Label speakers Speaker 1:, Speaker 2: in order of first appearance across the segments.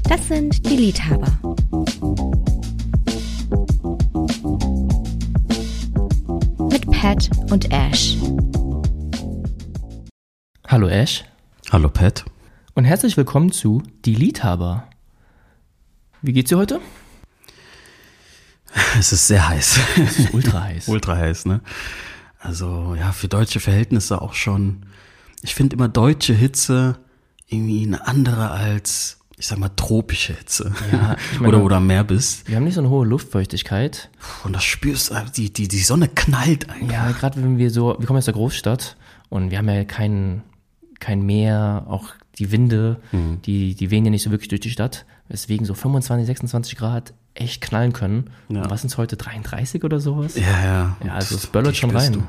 Speaker 1: Das sind die Liedhaber. Mit Pat und Ash.
Speaker 2: Hallo Ash.
Speaker 3: Hallo Pat.
Speaker 2: Und herzlich willkommen zu Die Liedhaber. Wie geht's dir heute?
Speaker 3: Es ist sehr heiß.
Speaker 2: Es ist ultra heiß.
Speaker 3: Ultra heiß, ne? Also ja, für deutsche Verhältnisse auch schon. Ich finde immer deutsche Hitze irgendwie eine andere als, ich sag mal, tropische Hitze.
Speaker 2: Ja, ich meine,
Speaker 3: oder mehr bist.
Speaker 2: Wir haben nicht so eine hohe Luftfeuchtigkeit.
Speaker 3: Und das spürst du, die Sonne knallt einfach.
Speaker 2: Ja, gerade wenn wir kommen aus der Großstadt und wir haben ja kein Meer, auch die Winde, die wehen ja nicht so wirklich durch die Stadt. Deswegen so 25, 26 Grad echt knallen können.
Speaker 3: Ja.
Speaker 2: Und was sind es heute, 33 oder sowas?
Speaker 3: Ja.
Speaker 2: Ja, also es böllert schon rein.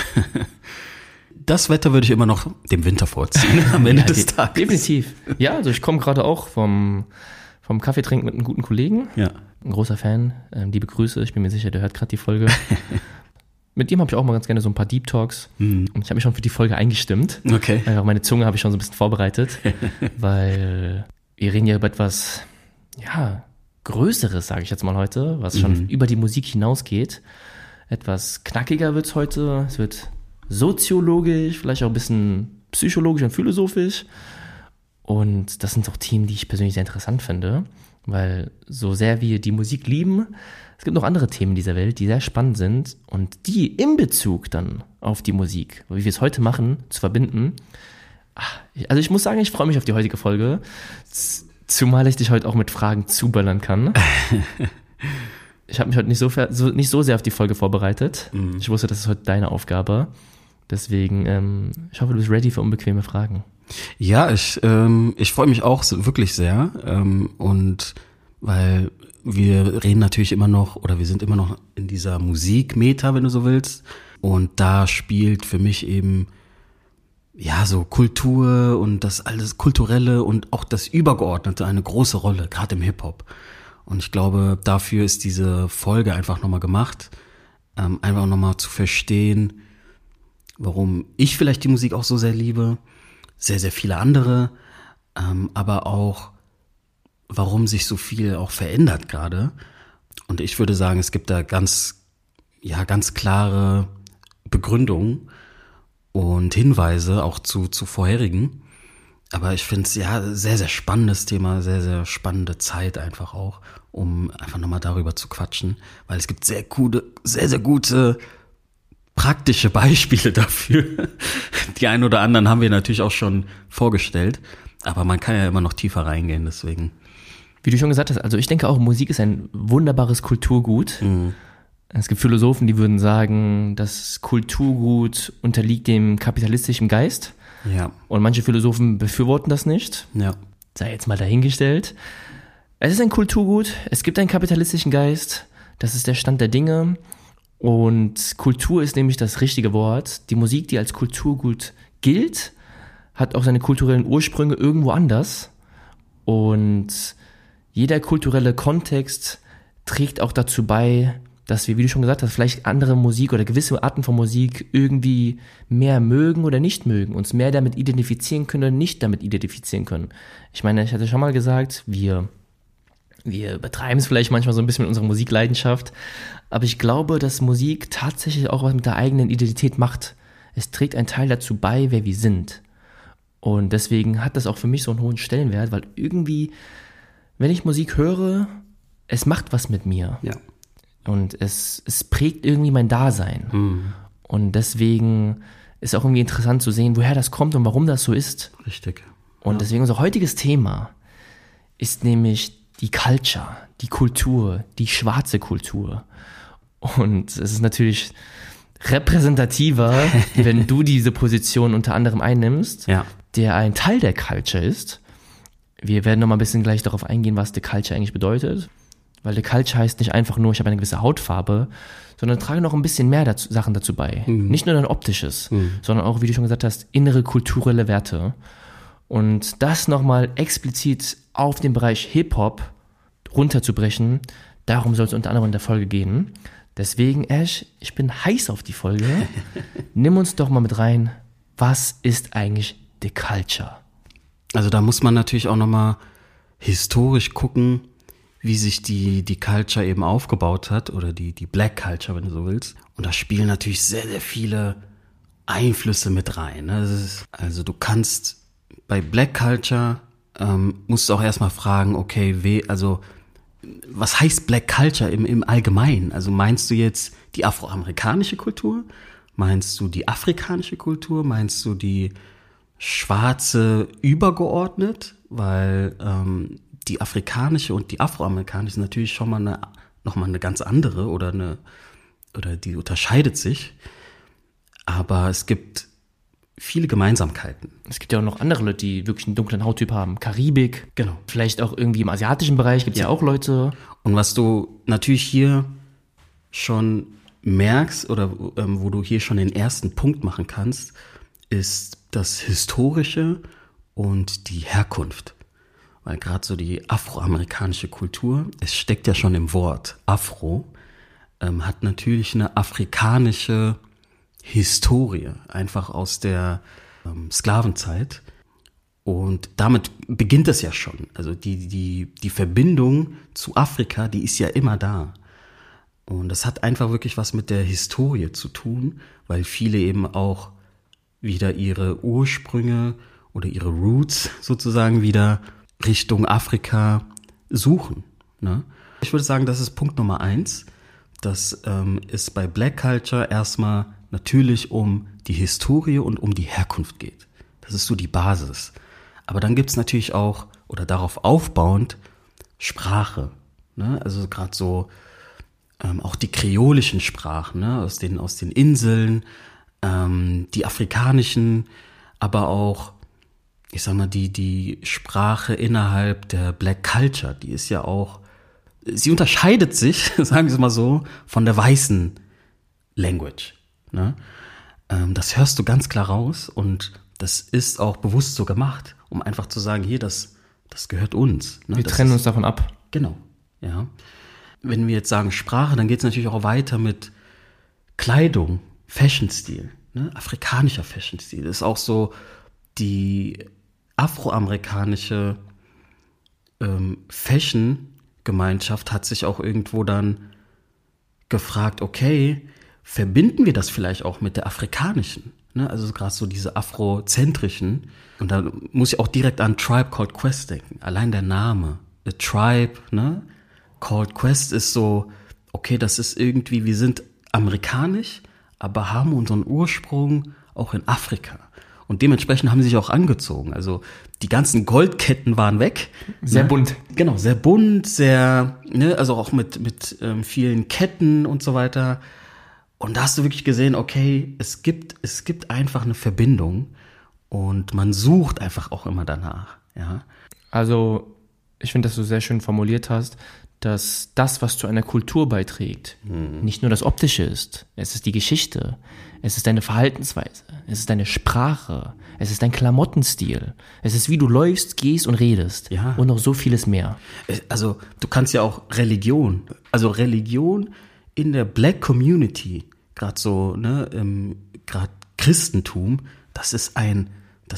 Speaker 3: Das Wetter würde ich immer noch dem Winter vorziehen am Ende des Tages.
Speaker 2: Definitiv. Ja, also ich komme gerade auch vom Kaffeetrinken mit einem guten Kollegen.
Speaker 3: Ja.
Speaker 2: Ein großer Fan. Liebe Grüße, ich bin mir sicher, der hört gerade die Folge. Mit ihm habe ich auch mal ganz gerne so ein paar Deep Talks. Und ich habe mich schon für die Folge eingestimmt.
Speaker 3: Okay.
Speaker 2: Einfach meine Zunge habe ich schon so ein bisschen vorbereitet. Weil wir reden ja über etwas, ja, Größeres, sage ich jetzt mal heute, was schon über die Musik hinausgeht. Etwas knackiger wird's heute. Es wird soziologisch, vielleicht auch ein bisschen psychologisch und philosophisch. Und das sind auch Themen, die ich persönlich sehr interessant finde, weil so sehr wir die Musik lieben, es gibt noch andere Themen dieser Welt, die sehr spannend sind und die in Bezug dann auf die Musik, wie wir es heute machen, zu verbinden. Also ich muss sagen, ich freue mich auf die heutige Folge, zumal ich dich heute auch mit Fragen zuböllern kann. Ich habe mich heute nicht so sehr auf die Folge vorbereitet. Ich wusste, das ist heute deine Aufgabe. Deswegen, ich hoffe, du bist ready für unbequeme Fragen.
Speaker 3: Ja, ich freue mich auch wirklich sehr. Und weil wir reden natürlich immer noch, oder wir sind immer noch in dieser Musikmeta, wenn du so willst. Und da spielt für mich eben, ja, so Kultur und das alles Kulturelle und auch das Übergeordnete eine große Rolle, gerade im Hip-Hop. Und ich glaube, dafür ist diese Folge einfach nochmal gemacht, einfach nochmal zu verstehen, warum ich vielleicht die Musik auch so sehr liebe, sehr, sehr viele andere, aber auch, warum sich so viel auch verändert gerade. Und ich würde sagen, es gibt da ganz klare Begründungen und Hinweise auch zu vorherigen. Aber ich finde es ja sehr, sehr spannendes Thema, sehr, sehr spannende Zeit einfach auch, um einfach nochmal darüber zu quatschen, weil es gibt sehr, sehr gute praktische Beispiele dafür. Die einen oder anderen haben wir natürlich auch schon vorgestellt, aber man kann ja immer noch tiefer reingehen, deswegen.
Speaker 2: Wie du schon gesagt hast, also ich denke auch, Musik ist ein wunderbares Kulturgut. Es gibt Philosophen, die würden sagen, das Kulturgut unterliegt dem kapitalistischen Geist.
Speaker 3: Ja.
Speaker 2: Und manche Philosophen befürworten das nicht.
Speaker 3: Ja.
Speaker 2: Sei jetzt mal dahingestellt. Es ist ein Kulturgut, es gibt einen kapitalistischen Geist, das ist der Stand der Dinge. Und Kultur ist nämlich das richtige Wort. Die Musik, die als Kulturgut gilt, hat auch seine kulturellen Ursprünge irgendwo anders. Und jeder kulturelle Kontext trägt auch dazu bei, dass wir, wie du schon gesagt hast, vielleicht andere Musik oder gewisse Arten von Musik irgendwie mehr mögen oder nicht mögen, uns mehr damit identifizieren können oder nicht damit identifizieren können. Ich meine, ich hatte schon mal gesagt, wir übertreiben es vielleicht manchmal so ein bisschen mit unserer Musikleidenschaft, aber ich glaube, dass Musik tatsächlich auch was mit der eigenen Identität macht. Es trägt einen Teil dazu bei, wer wir sind. Und deswegen hat das auch für mich so einen hohen Stellenwert, weil irgendwie, wenn ich Musik höre, es macht was mit mir.
Speaker 3: Ja.
Speaker 2: Und es prägt irgendwie mein Dasein. Und deswegen ist auch irgendwie interessant zu sehen, woher das kommt und warum das so ist.
Speaker 3: Richtig.
Speaker 2: Und deswegen unser heutiges Thema ist nämlich die Culture, die Kultur, die schwarze Kultur. Und es ist natürlich repräsentativer, wenn du diese Position unter anderem einnimmst, der ein Teil der Culture ist. Wir werden noch mal ein bisschen gleich darauf eingehen, was die Culture eigentlich bedeutet. Weil die Culture heißt nicht einfach nur, ich habe eine gewisse Hautfarbe, sondern trage noch ein bisschen mehr Sachen dazu bei. Nicht nur dein Optisches, sondern auch, wie du schon gesagt hast, innere kulturelle Werte. Und das nochmal explizit auf den Bereich Hip-Hop runterzubrechen, darum soll es unter anderem in der Folge gehen. Deswegen, Ash, ich bin heiß auf die Folge. Nimm uns doch mal mit rein, was ist eigentlich die Culture?
Speaker 3: Also da muss man natürlich auch nochmal historisch gucken, wie sich die Culture eben aufgebaut hat oder die Black Culture, wenn du so willst. Und da spielen natürlich sehr, sehr viele Einflüsse mit rein. Ne? Also du kannst bei Black Culture musst du auch erstmal fragen, okay, was heißt Black Culture im Allgemeinen? Also meinst du jetzt die afroamerikanische Kultur? Meinst du die afrikanische Kultur? Meinst du die schwarze übergeordnet? Weil die afrikanische und die afroamerikanische ist natürlich schon mal nochmal eine ganz andere oder die unterscheidet sich. Aber es gibt viele Gemeinsamkeiten.
Speaker 2: Es gibt ja auch noch andere Leute, die wirklich einen dunklen Hauttyp haben. Karibik.
Speaker 3: Genau.
Speaker 2: Vielleicht auch irgendwie im asiatischen Bereich gibt es ja auch Leute.
Speaker 3: Und was du natürlich hier schon merkst oder wo du hier schon den ersten Punkt machen kannst, ist das Historische und die Herkunft. Weil gerade so die afroamerikanische Kultur, es steckt ja schon im Wort Afro, hat natürlich eine afrikanische Historie, einfach aus der Sklavenzeit. Und damit beginnt es ja schon. Also die Verbindung zu Afrika, die ist ja immer da. Und das hat einfach wirklich was mit der Historie zu tun, weil viele eben auch wieder ihre Ursprünge oder ihre Roots sozusagen wieder Richtung Afrika suchen. Ne? Ich würde sagen, das ist Punkt Nummer 1, dass es bei Black Culture erstmal natürlich um die Historie und um die Herkunft geht. Das ist so die Basis. Aber dann gibt's natürlich auch, oder darauf aufbauend, Sprache. Ne? Also gerade so auch die kreolischen Sprachen, ne? aus den Inseln, die afrikanischen, aber auch, ich sag mal, die Sprache innerhalb der Black Culture, die ist ja auch, sie unterscheidet sich, sagen wir es mal so, von der weißen Language. Ne? Das hörst du ganz klar raus und das ist auch bewusst so gemacht, um einfach zu sagen, hier, das gehört uns. Ne?
Speaker 2: Wir trennen uns davon ab.
Speaker 3: Genau, ja. Wenn wir jetzt sagen Sprache, dann geht es natürlich auch weiter mit Kleidung, Fashion-Stil, ne? Afrikanischer Fashion-Stil. Das ist auch so die afroamerikanische Fashion-Gemeinschaft hat sich auch irgendwo dann gefragt, okay, verbinden wir das vielleicht auch mit der afrikanischen? Ne? Also gerade so diese afrozentrischen. Und da muss ich auch direkt an Tribe Called Quest denken. Allein der Name, A Tribe, ne? Called Quest ist so, okay, das ist irgendwie, wir sind amerikanisch, aber haben unseren Ursprung auch in Afrika. Und dementsprechend haben sie sich auch angezogen. Also die ganzen Goldketten waren weg.
Speaker 2: Sehr bunt.
Speaker 3: Genau, sehr bunt, sehr, ne, also auch mit vielen Ketten und so weiter. Und da hast du wirklich gesehen, okay, es gibt einfach eine Verbindung und man sucht einfach auch immer danach, ja.
Speaker 2: Also, ich finde, dass du sehr schön formuliert hast, dass das, was zu einer Kultur beiträgt, nicht nur das Optische ist, es ist die Geschichte, es ist deine Verhaltensweise, es ist deine Sprache, es ist dein Klamottenstil, es ist, wie du läufst, gehst und redest,
Speaker 3: ja.
Speaker 2: Und noch so vieles mehr.
Speaker 3: Also du kannst ja auch Religion in der Black Community, gerade so, ne, gerade Christentum, das ist eine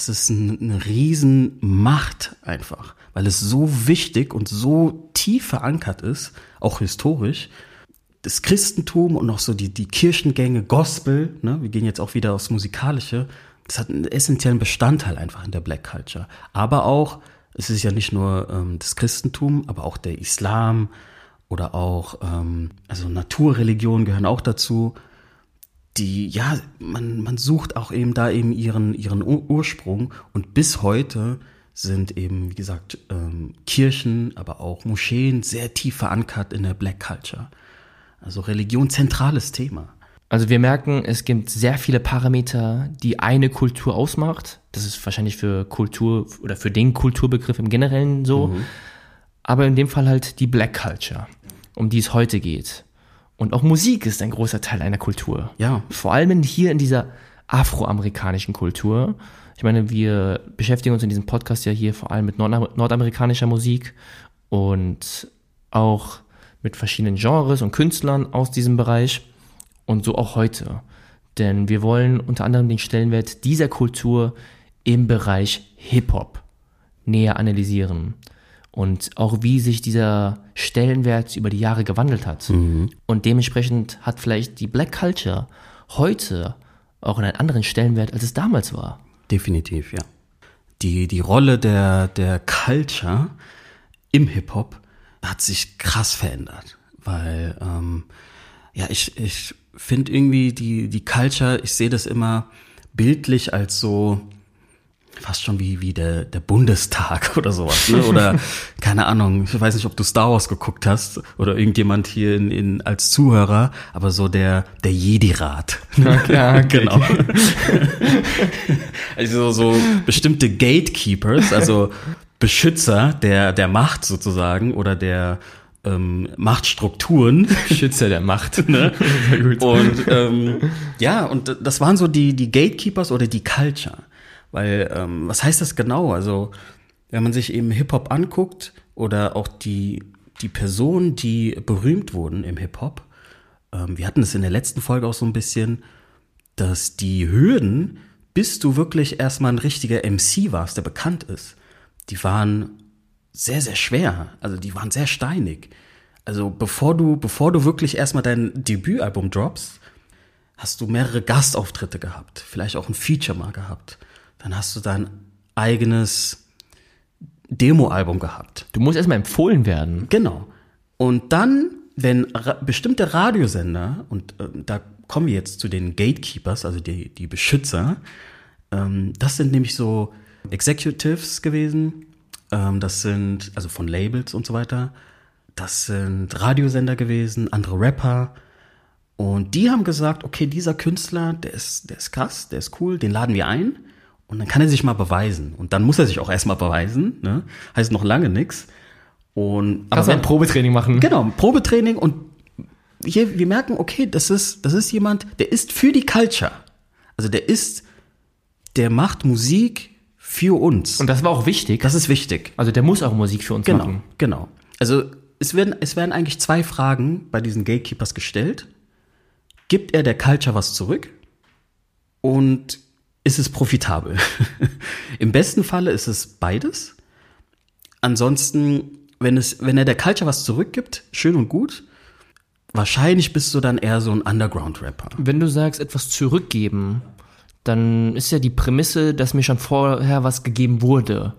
Speaker 3: Riesenmacht einfach, weil es so wichtig und so tief verankert ist, auch historisch. Das Christentum und noch so die Kirchengänge, Gospel, ne, wir gehen jetzt auch wieder aufs Musikalische, das hat einen essentiellen Bestandteil einfach in der Black Culture. Aber auch, es ist ja nicht nur das Christentum, aber auch der Islam oder auch, also Naturreligionen gehören auch dazu. Man sucht auch eben da eben ihren Ursprung und bis heute sind eben, wie gesagt, Kirchen, aber auch Moscheen sehr tief verankert in der Black Culture. Also Religion, zentrales Thema.
Speaker 2: Also wir merken, es gibt sehr viele Parameter, die eine Kultur ausmacht. Das ist wahrscheinlich für Kultur oder für den Kulturbegriff im Generellen so. Mhm. Aber in dem Fall halt die Black Culture, um die es heute geht. Und auch Musik ist ein großer Teil einer Kultur.
Speaker 3: Ja.
Speaker 2: Vor allem hier in dieser afroamerikanischen Kultur. Ich meine, wir beschäftigen uns in diesem Podcast ja hier vor allem mit nordamerikanischer Musik und auch mit verschiedenen Genres und Künstlern aus diesem Bereich. Und so auch heute. Denn wir wollen unter anderem den Stellenwert dieser Kultur im Bereich Hip-Hop näher analysieren. und auch wie sich dieser Stellenwert über die Jahre gewandelt hat. Und dementsprechend hat vielleicht die Black Culture heute auch einen anderen Stellenwert, als es damals war.
Speaker 3: Definitiv, ja. Die Rolle der Culture im Hip-Hop hat sich krass verändert, weil ich finde irgendwie die Culture, ich sehe das immer bildlich als so fast schon wie der Bundestag oder sowas, ne? Oder keine Ahnung, ich weiß nicht, ob du Star Wars geguckt hast oder irgendjemand hier als Zuhörer, aber so der Jedi-Rat.
Speaker 2: Ja,
Speaker 3: genau. Also so bestimmte Gatekeepers, also Beschützer der Macht sozusagen oder der Machtstrukturen.
Speaker 2: Schützer der Macht.
Speaker 3: Ne? Sehr gut. Und und das waren so die Gatekeepers oder die Culture. Weil, was heißt das genau? Also, wenn man sich eben Hip-Hop anguckt oder auch die Personen, die berühmt wurden im Hip-Hop, wir hatten es in der letzten Folge auch so ein bisschen, dass die Hürden, bis du wirklich erstmal ein richtiger MC warst, der bekannt ist, die waren sehr, sehr schwer. Also, die waren sehr steinig. Also, bevor du wirklich erstmal dein Debütalbum droppst, hast du mehrere Gastauftritte gehabt, vielleicht auch ein Feature mal gehabt. Dann hast du dein eigenes Demoalbum gehabt.
Speaker 2: Du musst erstmal empfohlen werden.
Speaker 3: Genau. Und dann, wenn bestimmte Radiosender, und da kommen wir jetzt zu den Gatekeepers, also die Beschützer, das sind nämlich so Executives gewesen, das sind, also von Labels und so weiter, das sind Radiosender gewesen, andere Rapper. Und die haben gesagt, okay, dieser Künstler, der ist krass, der ist cool, den laden wir ein. Und dann kann er sich mal beweisen. Und dann muss er sich auch erstmal beweisen. Ne? Heißt noch lange nix.
Speaker 2: Kannst du ein Probetraining machen?
Speaker 3: Genau, ein Probetraining. Und wir merken, okay, das ist jemand, der ist für die Culture. Also der macht Musik für uns.
Speaker 2: Und das war auch wichtig.
Speaker 3: Das ist wichtig.
Speaker 2: Also der muss auch Musik für uns machen.
Speaker 3: Genau. Also es werden eigentlich 2 Fragen bei diesen Gatekeepers gestellt. Gibt er der Culture was zurück? Und ist es profitabel? Im besten Falle ist es beides. Ansonsten, wenn er der Culture was zurückgibt, schön und gut. Wahrscheinlich bist du dann eher so ein Underground-Rapper.
Speaker 2: Wenn du sagst, etwas zurückgeben, dann ist ja die Prämisse, dass mir schon vorher was gegeben wurde.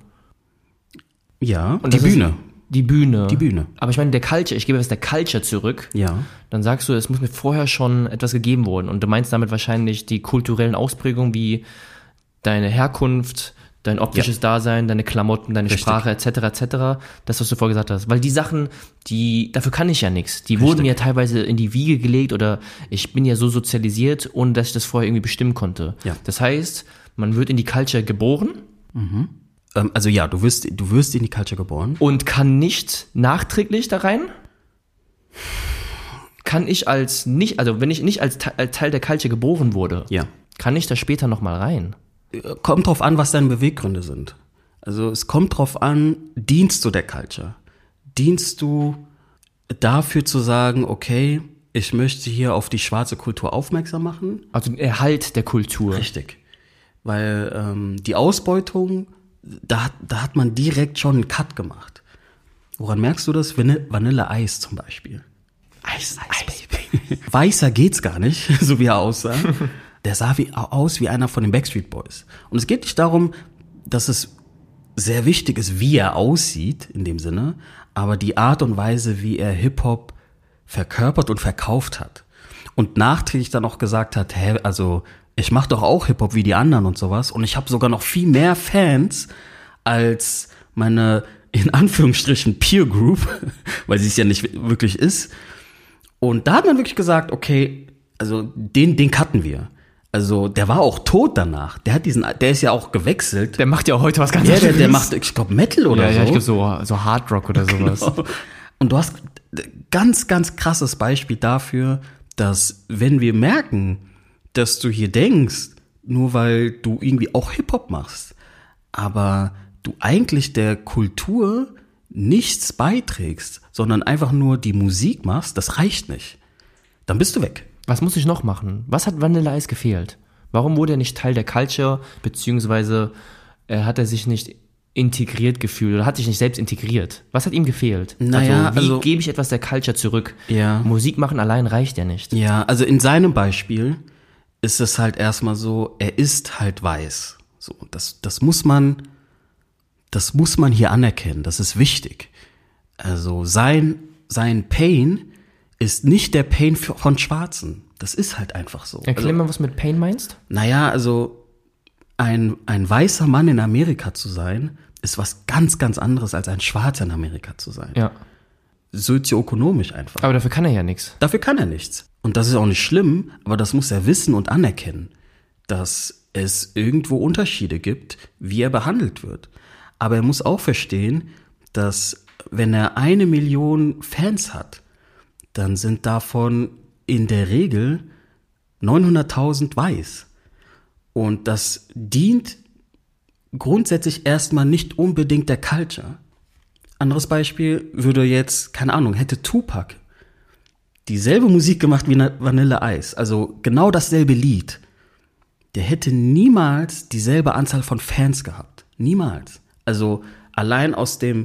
Speaker 3: Ja,
Speaker 2: und die Bühne. Die Bühne. Aber ich meine, der Culture, ich gebe was der Culture zurück.
Speaker 3: Ja.
Speaker 2: Dann sagst du, es muss mir vorher schon etwas gegeben worden. Und du meinst damit wahrscheinlich die kulturellen Ausprägungen wie deine Herkunft, dein optisches Dasein, deine Klamotten, deine Sprache etc. etc. Das, was du vorher gesagt hast. Weil die Sachen, dafür kann ich ja nichts. Die wurden mir teilweise in die Wiege gelegt oder ich bin ja so sozialisiert, ohne dass ich das vorher irgendwie bestimmen konnte.
Speaker 3: Ja.
Speaker 2: Das heißt, man wird in die Culture geboren.
Speaker 3: Mhm. Also ja, du wirst in die Culture geboren.
Speaker 2: Und kann nicht nachträglich da rein? Kann ich wenn ich nicht als Teil der Culture geboren wurde, kann ich da später nochmal rein?
Speaker 3: Kommt drauf an, was deine Beweggründe sind. Also es kommt drauf an, dienst du der Culture? Dienst du dafür zu sagen, okay, ich möchte hier auf die schwarze Kultur aufmerksam machen?
Speaker 2: Also den Erhalt der Kultur.
Speaker 3: Richtig. Weil die Ausbeutung, da hat man direkt schon einen Cut gemacht. Woran merkst du das? Vanilla Ice zum Beispiel.
Speaker 2: Ice, Baby.
Speaker 3: Weißer geht's gar nicht, so wie er aussah. Der sah aus wie einer von den Backstreet Boys. Und es geht nicht darum, dass es sehr wichtig ist, wie er aussieht, in dem Sinne, aber die Art und Weise, wie er Hip-Hop verkörpert und verkauft hat. Und nachträglich dann auch gesagt hat, also ich mache doch auch Hip-Hop wie die anderen und sowas. Und ich habe sogar noch viel mehr Fans als meine, in Anführungsstrichen, Peer Group, weil sie es ja nicht wirklich ist. Und da hat man wirklich gesagt, okay, also den cutten wir. Also der war auch tot danach. Der ist ja auch gewechselt.
Speaker 2: Der macht ja auch heute was ganz anderes.
Speaker 3: Der macht, ich glaube, Metal oder so.
Speaker 2: Ja, ich glaube so Hard Rock oder sowas.
Speaker 3: Genau. Und du hast ganz, ganz krasses Beispiel dafür, dass wenn wir merken, dass du hier denkst, nur weil du irgendwie auch Hip-Hop machst, aber du eigentlich der Kultur nichts beiträgst, sondern einfach nur die Musik machst, das reicht nicht. Dann bist du weg.
Speaker 2: Was muss ich noch machen? Was hat Vanilla Ice gefehlt? Warum wurde er nicht Teil der Culture, beziehungsweise hat er sich nicht integriert gefühlt oder hat sich nicht selbst integriert? Was hat ihm gefehlt?
Speaker 3: Naja,
Speaker 2: wie gebe ich etwas der Culture zurück?
Speaker 3: Ja.
Speaker 2: Musik machen allein reicht ja nicht.
Speaker 3: Ja, also in seinem Beispiel ist es halt erstmal so, er ist halt weiß. So, das muss man hier anerkennen, das ist wichtig. Also sein Pain ist nicht der Pain von Schwarzen. Das ist halt einfach so.
Speaker 2: Erklär mal, was du mit Pain meinst.
Speaker 3: Naja, also ein weißer Mann in Amerika zu sein, ist was ganz, ganz anderes als ein Schwarzer in Amerika zu sein.
Speaker 2: Ja.
Speaker 3: Sozioökonomisch einfach.
Speaker 2: Aber dafür kann er ja nichts.
Speaker 3: Dafür kann er nichts. Und das ist auch nicht schlimm, aber das muss er wissen und anerkennen, dass es irgendwo Unterschiede gibt, wie er behandelt wird. Aber er muss auch verstehen, dass wenn er 1 Million Fans hat, dann sind davon in der Regel 900.000 weiß. Und das dient grundsätzlich erstmal nicht unbedingt der Culture. Anderes Beispiel würde jetzt, keine Ahnung, hätte Tupac dieselbe Musik gemacht wie Vanilla Ice, also genau dasselbe Lied, der hätte niemals dieselbe Anzahl von Fans gehabt. Niemals. Also allein aus der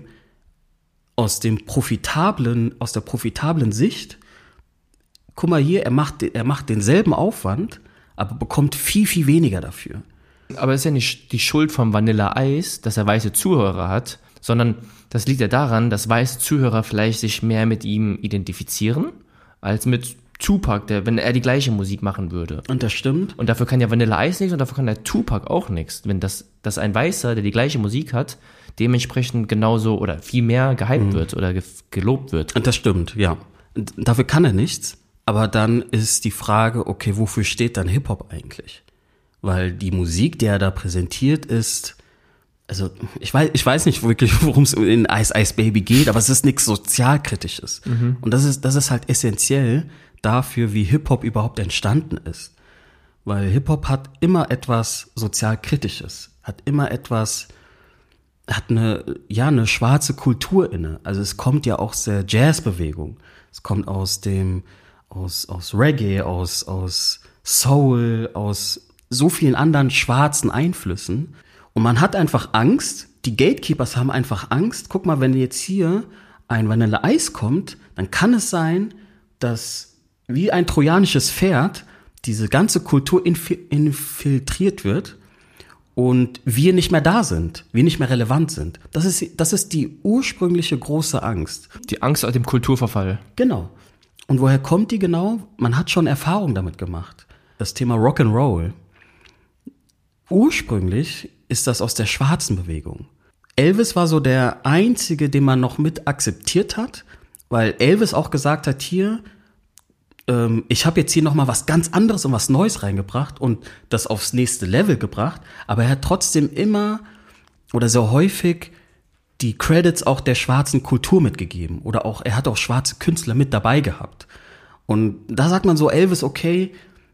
Speaker 3: profitablen Sicht, guck mal hier, er macht denselben Aufwand, aber bekommt viel, viel weniger dafür.
Speaker 2: Aber es ist ja nicht die Schuld von Vanilla Ice, dass er weiße Zuhörer hat, sondern das liegt ja daran, dass weiße Zuhörer vielleicht sich mehr mit ihm identifizieren, als mit Tupac, wenn er die gleiche Musik machen würde.
Speaker 3: Und das stimmt.
Speaker 2: Und dafür kann ja Vanilla Ice nichts und dafür kann der Tupac auch nichts. Wenn dass ein Weißer, der die gleiche Musik hat, dementsprechend genauso oder viel mehr gehypt wird oder gelobt wird.
Speaker 3: Und das stimmt, ja. Und dafür kann er nichts. Aber dann ist die Frage, okay, wofür steht dann Hip-Hop eigentlich? Weil die Musik, die er da präsentiert, ist, also ich weiß nicht wirklich, worum es in Ice Ice Baby geht, aber es ist nichts Sozialkritisches. Und das ist halt essentiell dafür, wie Hip-Hop überhaupt entstanden ist. Weil Hip-Hop hat immer etwas Sozialkritisches, hat eine schwarze Kultur inne. Also es kommt ja aus der Jazzbewegung. Es kommt aus Reggae, aus Soul, aus so vielen anderen schwarzen Einflüssen. Und man hat einfach Angst, die Gatekeepers haben einfach Angst. Guck mal, wenn jetzt hier ein Vanilla Ice kommt, dann kann es sein, dass wie ein trojanisches Pferd diese ganze Kultur infiltriert wird und wir nicht mehr da sind, wir nicht mehr relevant sind. Das ist die ursprüngliche große Angst.
Speaker 2: Die Angst vor dem Kulturverfall.
Speaker 3: Genau. Und woher kommt die genau? Man hat schon Erfahrung damit gemacht. Das Thema Rock'n'Roll. Ursprünglich ist das aus der schwarzen Bewegung. Elvis war so der Einzige, den man noch mit akzeptiert hat, weil Elvis auch gesagt hat, hier, ich habe jetzt hier nochmal was ganz anderes und was Neues reingebracht und das aufs nächste Level gebracht, aber er hat trotzdem immer oder sehr häufig die Credits auch der schwarzen Kultur mitgegeben oder auch, er hat auch schwarze Künstler mit dabei gehabt. Und da sagt man so, Elvis, okay,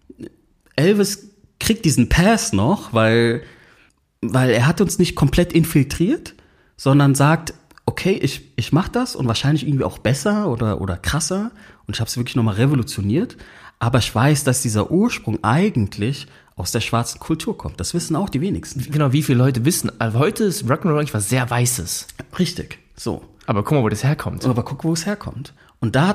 Speaker 3: Elvis kriegt diesen Pass noch, weil er hat uns nicht komplett infiltriert, sondern sagt, okay, ich mach das und wahrscheinlich irgendwie auch besser oder krasser und ich habe es wirklich nochmal revolutioniert, aber ich weiß, dass dieser Ursprung eigentlich aus der schwarzen Kultur kommt. Das wissen auch die wenigsten.
Speaker 2: Genau, wie viele Leute wissen, also heute ist Rock'n'Roll eigentlich was sehr Weißes.
Speaker 3: Richtig, so.
Speaker 2: Aber guck mal, wo das herkommt.
Speaker 3: Aber guck, wo es herkommt. Und da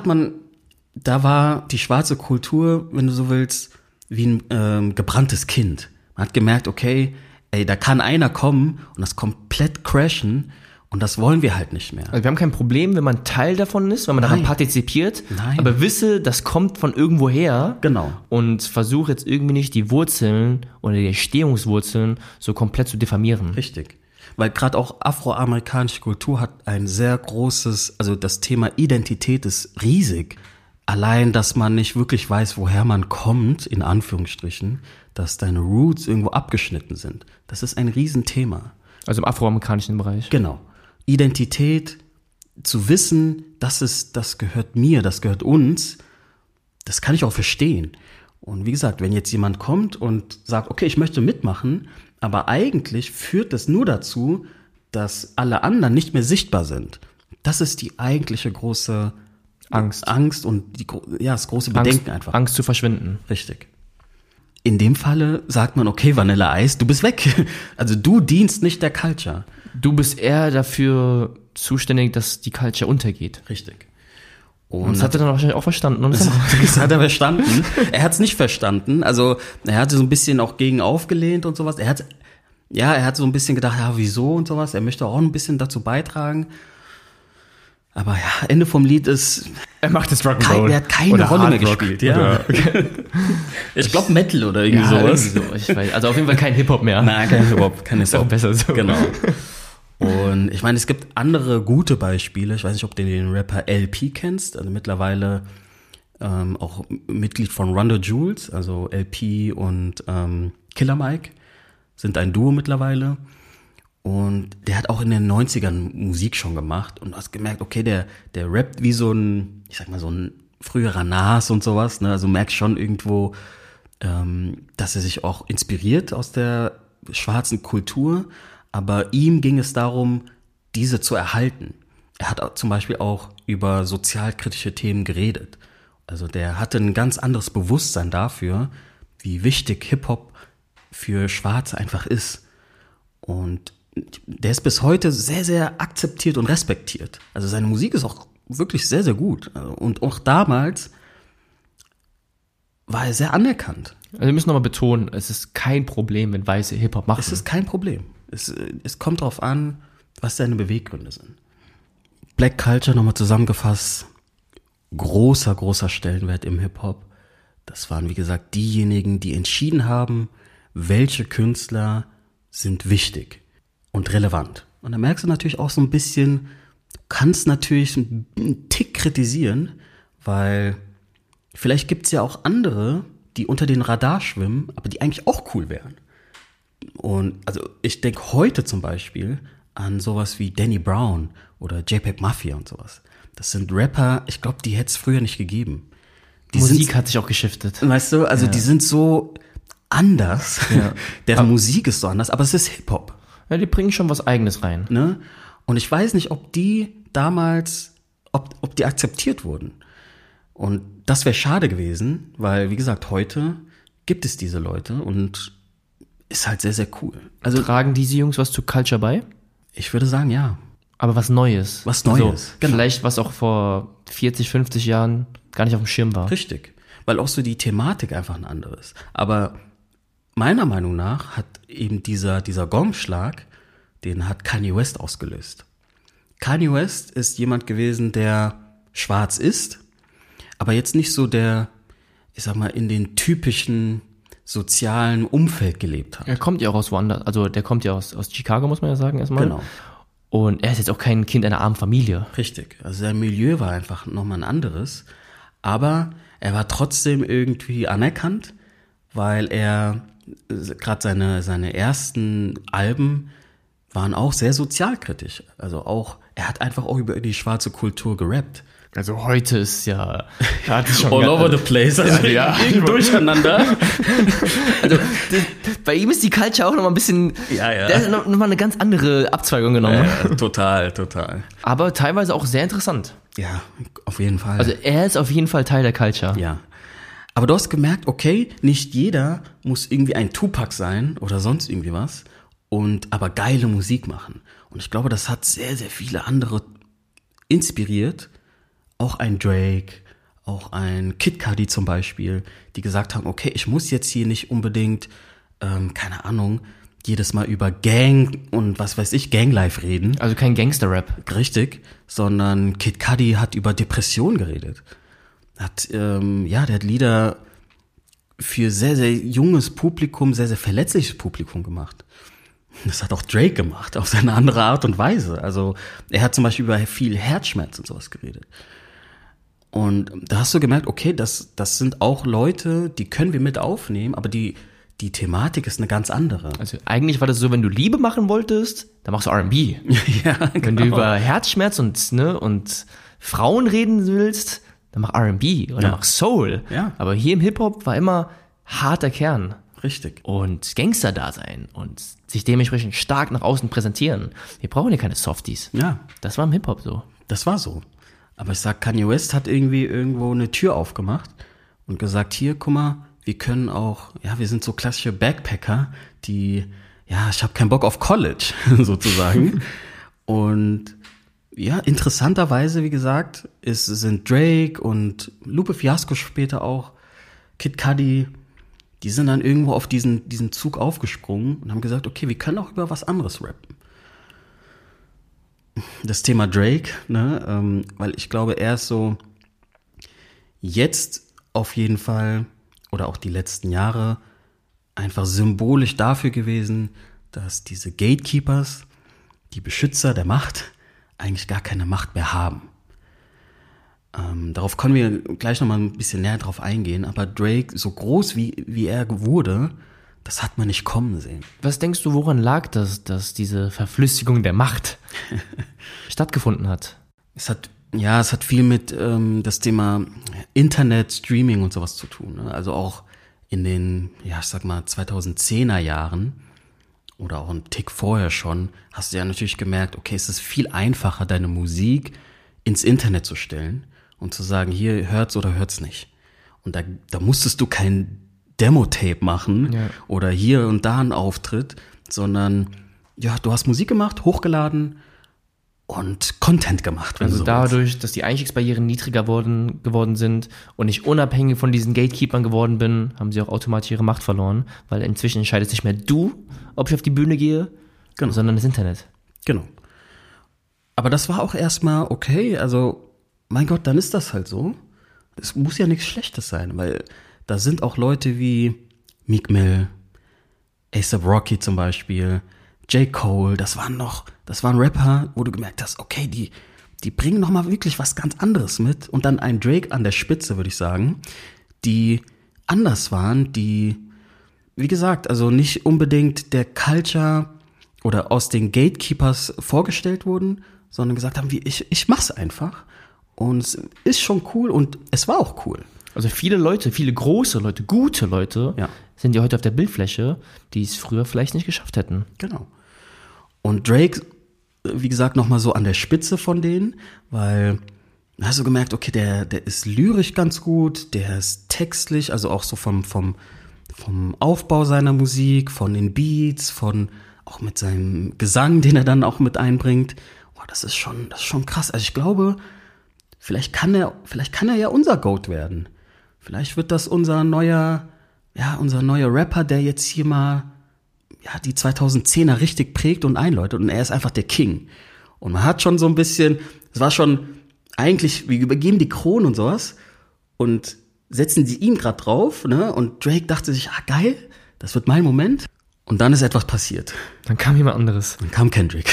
Speaker 3: war die schwarze Kultur, wenn du so willst, wie ein gebranntes Kind. Man hat gemerkt, okay, da kann einer kommen und das komplett crashen und das wollen wir halt nicht mehr.
Speaker 2: Also wir haben kein Problem, wenn man Teil davon ist, wenn man daran partizipiert, aber wisse, das kommt von irgendwo her.
Speaker 3: Genau. Und
Speaker 2: versuche jetzt irgendwie nicht die Wurzeln oder die Entstehungswurzeln so komplett zu diffamieren.
Speaker 3: Richtig. Weil gerade auch afroamerikanische Kultur hat ein sehr großes, also das Thema Identität ist riesig. Allein, dass man nicht wirklich weiß, woher man kommt, in Anführungsstrichen, dass deine Roots irgendwo abgeschnitten sind. Das ist ein Riesenthema.
Speaker 2: Also im afroamerikanischen Bereich.
Speaker 3: Genau. Identität, zu wissen, das gehört mir, das gehört uns, das kann ich auch verstehen. Und wie gesagt, wenn jetzt jemand kommt und sagt, okay, ich möchte mitmachen, aber eigentlich führt das nur dazu, dass alle anderen nicht mehr sichtbar sind. Das ist die eigentliche große Angst und das große Bedenken einfach.
Speaker 2: Angst zu verschwinden.
Speaker 3: Richtig. In dem Falle sagt man, okay, Vanilla Ice, du bist weg. Also du dienst nicht der Culture.
Speaker 2: Du bist eher dafür zuständig, dass die Culture untergeht.
Speaker 3: Richtig.
Speaker 2: Und das hat er dann wahrscheinlich auch verstanden. Und
Speaker 3: das hat er verstanden. Er hat es nicht verstanden. Also er hatte so ein bisschen auch gegen aufgelehnt und sowas. Er hat so ein bisschen gedacht, ja, wieso und sowas. Er möchte auch ein bisschen dazu beitragen. Aber ja, Ende vom Lied ist...
Speaker 2: Er macht das Rock'n'Roll.
Speaker 3: Er hat keine Rolle mehr gespielt. Ja. Ich glaube Metal oder irgendwie sowas.
Speaker 2: Irgendwie so. Ich weiß, also auf jeden Fall kein Hip-Hop mehr.
Speaker 3: Nein, kein Hip-Hop.
Speaker 2: Ist auch besser so.
Speaker 3: Genau. Und ich meine, es gibt andere gute Beispiele. Ich weiß nicht, ob du den Rapper LP kennst. Also mittlerweile auch Mitglied von Run the Jewels. Also LP und Killer Mike sind ein Duo mittlerweile. Und der hat auch in den 90ern Musik schon gemacht. Und du hast gemerkt, okay, der rappt wie so ein, ich sag mal, so ein früherer Nas und sowas. Ne? Also merkst schon irgendwo, dass er sich auch inspiriert aus der schwarzen Kultur. Aber ihm ging es darum, diese zu erhalten. Er hat zum Beispiel auch über sozialkritische Themen geredet. Also der hatte ein ganz anderes Bewusstsein dafür, wie wichtig Hip-Hop für Schwarze einfach ist. Und der ist bis heute sehr, sehr akzeptiert und respektiert. Also seine Musik ist auch wirklich sehr, sehr gut. Und auch damals war er sehr anerkannt.
Speaker 2: Also wir müssen nochmal betonen, es ist kein Problem, wenn Weiße Hip-Hop machen.
Speaker 3: Es ist kein Problem. Es kommt darauf an, was seine Beweggründe sind. Black Culture nochmal zusammengefasst, großer, großer Stellenwert im Hip-Hop. Das waren, wie gesagt, diejenigen, die entschieden haben, welche Künstler sind wichtig und relevant. Und da merkst du natürlich auch so ein bisschen, du kannst natürlich einen Tick kritisieren, weil vielleicht gibt's ja auch andere, die unter den Radar schwimmen, aber die eigentlich auch cool wären. Und also ich denke heute zum Beispiel an sowas wie Danny Brown oder JPEG Mafia und sowas. Das sind Rapper, ich glaube, die hätte es früher nicht gegeben. Die
Speaker 2: Musik hat sich auch geschiftet.
Speaker 3: Weißt du, also die sind so anders.
Speaker 2: Ja.
Speaker 3: Deren Musik ist so anders, aber es ist Hip-Hop.
Speaker 2: Ja, die bringen schon was Eigenes rein.
Speaker 3: Ne? Und ich weiß nicht, ob die damals, ob die akzeptiert wurden. Und das wäre schade gewesen, weil, wie gesagt, heute gibt es diese Leute und ist halt sehr, sehr cool.
Speaker 2: Also tragen diese Jungs was zu Culture bei?
Speaker 3: Ich würde sagen, ja.
Speaker 2: Aber was Neues.
Speaker 3: Was Neues,
Speaker 2: also,
Speaker 3: genau.
Speaker 2: Vielleicht was auch vor 40, 50 Jahren gar nicht auf dem Schirm war.
Speaker 3: Richtig, weil auch so die Thematik einfach ein anderes. Aber meiner Meinung nach hat eben dieser Gongschlag, den hat Kanye West ausgelöst. Kanye West ist jemand gewesen, der schwarz ist, aber jetzt nicht so der, ich sag mal, in den typischen sozialen Umfeld gelebt hat.
Speaker 2: Er kommt ja auch aus woanders, also der kommt ja aus Chicago, muss man ja sagen erstmal.
Speaker 3: Genau.
Speaker 2: Und er ist jetzt auch kein Kind einer armen Familie.
Speaker 3: Richtig, also sein Milieu war einfach nochmal ein anderes, aber er war trotzdem irgendwie anerkannt, weil er, gerade seine ersten Alben waren auch sehr sozialkritisch. Also auch, er hat einfach auch über die schwarze Kultur gerappt.
Speaker 2: Also heute ist ja schon
Speaker 3: all over the place, also
Speaker 2: ja.
Speaker 3: Durcheinander.
Speaker 2: Also bei ihm ist die Culture auch nochmal ein bisschen, der hat nochmal eine ganz andere Abzweigung genommen.
Speaker 3: Total.
Speaker 2: Aber teilweise auch sehr interessant.
Speaker 3: Ja, auf jeden Fall.
Speaker 2: Also er ist auf jeden Fall Teil der Culture.
Speaker 3: Ja. Aber du hast gemerkt, okay, nicht jeder muss irgendwie ein Tupac sein oder sonst irgendwie was und aber geile Musik machen. Und ich glaube, das hat sehr, sehr viele andere inspiriert. Auch ein Drake, auch ein Kid Cudi zum Beispiel, die gesagt haben, okay, ich muss jetzt hier nicht unbedingt, keine Ahnung, jedes Mal über Gang und was weiß ich, Ganglife reden.
Speaker 2: Also kein Gangster-Rap.
Speaker 3: Richtig, sondern Kid Cudi hat über Depression geredet. Der hat Lieder für sehr, sehr junges Publikum, sehr, sehr verletzliches Publikum gemacht. Das hat auch Drake gemacht, auf seine andere Art und Weise. Also er hat zum Beispiel über viel Herzschmerz und sowas geredet. Und da hast du gemerkt, okay, das sind auch Leute, die können wir mit aufnehmen, aber die Thematik ist eine ganz andere.
Speaker 2: Also eigentlich war das so, wenn du Liebe machen wolltest, dann machst du R&B.
Speaker 3: Ja, genau.
Speaker 2: Wenn du über Herzschmerz und Frauen reden willst, dann mach R&B oder mach Soul.
Speaker 3: Ja.
Speaker 2: Aber hier im Hip-Hop war immer harter Kern.
Speaker 3: Richtig.
Speaker 2: Und Gangster da sein und sich dementsprechend stark nach außen präsentieren. Wir brauchen hier keine Softies.
Speaker 3: Ja.
Speaker 2: Das war im Hip-Hop so.
Speaker 3: Das war so. Aber ich sag, Kanye West hat irgendwie irgendwo eine Tür aufgemacht und gesagt, hier, guck mal, wir können auch, ja, wir sind so klassische Backpacker, die ja, ich habe keinen Bock auf College, sozusagen. Und ja, interessanterweise, wie gesagt, sind Drake und Lupe Fiasco später auch, Kid Cudi, die sind dann irgendwo auf diesen Zug aufgesprungen und haben gesagt, okay, wir können auch über was anderes rappen. Das Thema Drake, ne, weil ich glaube, er ist so jetzt auf jeden Fall oder auch die letzten Jahre einfach symbolisch dafür gewesen, dass diese Gatekeepers, die Beschützer der Macht, eigentlich gar keine Macht mehr haben. Darauf können wir gleich nochmal ein bisschen näher drauf eingehen, aber Drake, so groß wie er wurde, das hat man nicht kommen sehen.
Speaker 2: Was denkst du, woran lag das, dass diese Verflüssigung der Macht stattgefunden hat?
Speaker 3: Es hat viel mit das Thema Internet, Streaming und sowas zu tun. Ne? Also auch in den, ja, ich sag mal 2010er Jahren oder auch einen Tick vorher schon, hast du ja natürlich gemerkt, okay, es ist viel einfacher, deine Musik ins Internet zu stellen und zu sagen, hier hört's oder hört's nicht. Und da musstest du kein Demo-Tape machen oder hier und da einen Auftritt, sondern ja, du hast Musik gemacht, hochgeladen und Content gemacht.
Speaker 2: Also dadurch, dass die Einstiegsbarrieren niedriger geworden sind und ich unabhängig von diesen Gatekeepern geworden bin, haben sie auch automatisch ihre Macht verloren, weil inzwischen entscheidest nicht mehr du, ob ich auf die Bühne gehe, sondern das Internet.
Speaker 3: Genau. Aber das war auch erstmal okay, also mein Gott, dann ist das halt so. Es muss ja nichts Schlechtes sein, weil da sind auch Leute wie Meek Mill, A$AP Rocky zum Beispiel, J. Cole, das waren Rapper, wo du gemerkt hast, okay, die bringen nochmal wirklich was ganz anderes mit. Und dann ein Drake an der Spitze, würde ich sagen, die anders waren, die, wie gesagt, also nicht unbedingt der Culture oder aus den Gatekeepers vorgestellt wurden, sondern gesagt haben, ich mach's einfach. Und es ist schon cool und es war auch cool.
Speaker 2: Also viele Leute, viele große Leute, gute Leute, sind ja heute auf der Bildfläche, die es früher vielleicht nicht geschafft hätten.
Speaker 3: Genau. Und Drake, wie gesagt, nochmal so an der Spitze von denen, weil da hast du gemerkt, okay, der ist lyrisch ganz gut, der ist textlich, also auch so vom Aufbau seiner Musik, von den Beats, auch mit seinem Gesang, den er dann auch mit einbringt. Oh, das ist schon krass. Also ich glaube, vielleicht kann er ja unser GOAT werden. Vielleicht wird das unser neuer Rapper, der jetzt hier mal die 2010er richtig prägt und einläutet und er ist einfach der King. Und man hat schon so ein bisschen, es war schon eigentlich, wir übergeben die Krone und sowas und setzen sie ihm gerade drauf, ne? Und Drake dachte sich, geil, das wird mein Moment. Und dann ist etwas passiert.
Speaker 2: Dann kam jemand anderes.
Speaker 3: Dann kam Kendrick.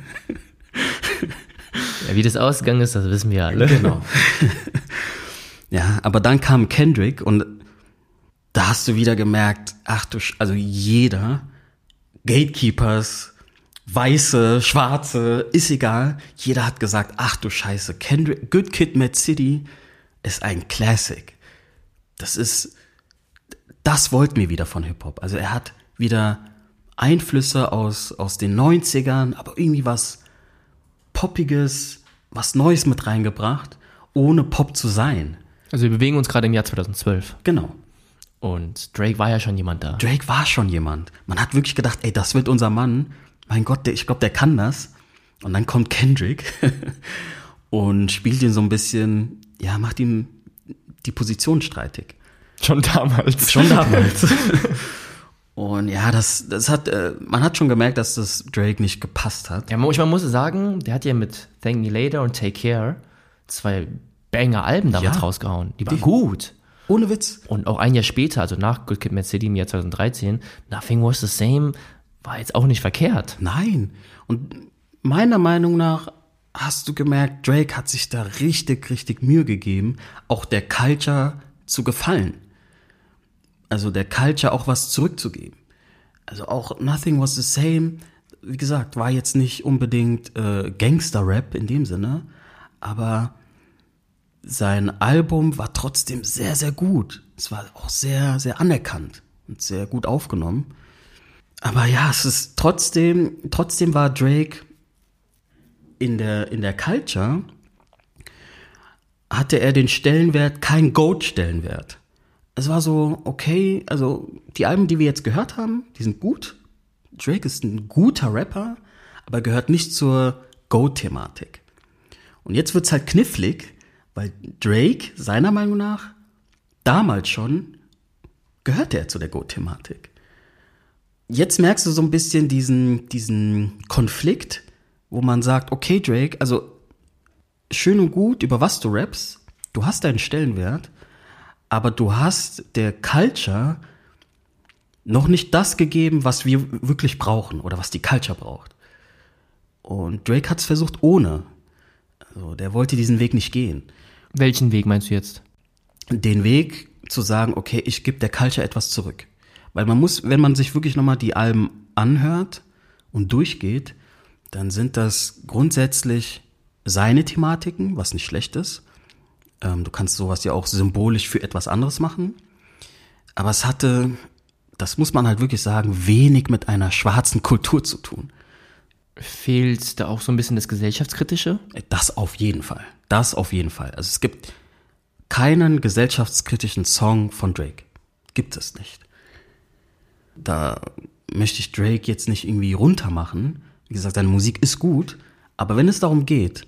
Speaker 2: Ja, wie das ausgegangen ist, das wissen wir alle.
Speaker 3: Genau. Ja, aber dann kam Kendrick und da hast du wieder gemerkt, also jeder, Gatekeepers, Weiße, Schwarze, ist egal. Jeder hat gesagt, ach du Scheiße, Kendrick, Good Kid, Mad City ist ein Classic. Das wollten wir wieder von Hip-Hop. Also er hat wieder Einflüsse aus den 90ern, aber irgendwie was Poppiges, was Neues mit reingebracht, ohne Pop zu sein.
Speaker 2: Also wir bewegen uns gerade im Jahr 2012.
Speaker 3: Genau.
Speaker 2: Und Drake war ja schon jemand da.
Speaker 3: Drake war schon jemand. Man hat wirklich gedacht, ey, das wird unser Mann. Mein Gott, ich glaube, der kann das. Und dann kommt Kendrick und spielt ihn so ein bisschen, macht ihm die Position streitig.
Speaker 2: Schon damals.
Speaker 3: Und man hat schon gemerkt, dass das Drake nicht gepasst hat.
Speaker 2: Ja, man muss sagen, der hat ja mit Thank Me Later und Take Care 2 Banger-Alben damals rausgehauen. Die waren gut.
Speaker 3: Ohne Witz.
Speaker 2: Und auch ein Jahr später, also nach Good Kid, Mad City im Jahr 2013, Nothing Was the Same war jetzt auch nicht verkehrt.
Speaker 3: Nein. Und meiner Meinung nach hast du gemerkt, Drake hat sich da richtig, richtig Mühe gegeben, auch der Culture zu gefallen. Also der Culture auch was zurückzugeben. Also auch Nothing Was the Same, wie gesagt, war jetzt nicht unbedingt Gangster-Rap in dem Sinne, aber sein Album war trotzdem sehr, sehr gut. Es war auch sehr, sehr anerkannt und sehr gut aufgenommen. Aber ja, es ist trotzdem war Drake in der Culture, hatte er den Stellenwert, kein GOAT-Stellenwert. Es war so, okay, also die Alben, die wir jetzt gehört haben, die sind gut. Drake ist ein guter Rapper, aber gehört nicht zur Go-Thematik. Und jetzt wird's halt knifflig, weil Drake, seiner Meinung nach, damals schon gehörte er zu der Go-Thematik. Jetzt merkst du so ein bisschen diesen Konflikt, wo man sagt, okay Drake, also schön und gut, über was du rappst, du hast deinen Stellenwert, aber du hast der Culture noch nicht das gegeben, was wir wirklich brauchen oder was die Culture braucht. Und Drake hat's versucht ohne. Also der wollte diesen Weg nicht gehen.
Speaker 2: Welchen Weg meinst du jetzt?
Speaker 3: Den Weg zu sagen, okay, ich gebe der Culture etwas zurück. Weil man muss, wenn man sich wirklich nochmal die Alben anhört und durchgeht, dann sind das grundsätzlich seine Thematiken, was nicht schlecht ist. Du kannst sowas ja auch symbolisch für etwas anderes machen. Aber es hatte, das muss man halt wirklich sagen, wenig mit einer schwarzen Kultur zu tun.
Speaker 2: Fehlt da auch so ein bisschen das Gesellschaftskritische?
Speaker 3: Das auf jeden Fall. Das auf jeden Fall. Also es gibt keinen gesellschaftskritischen Song von Drake. Gibt es nicht. Da möchte ich Drake jetzt nicht irgendwie runtermachen. Wie gesagt, seine Musik ist gut. Aber wenn es darum geht,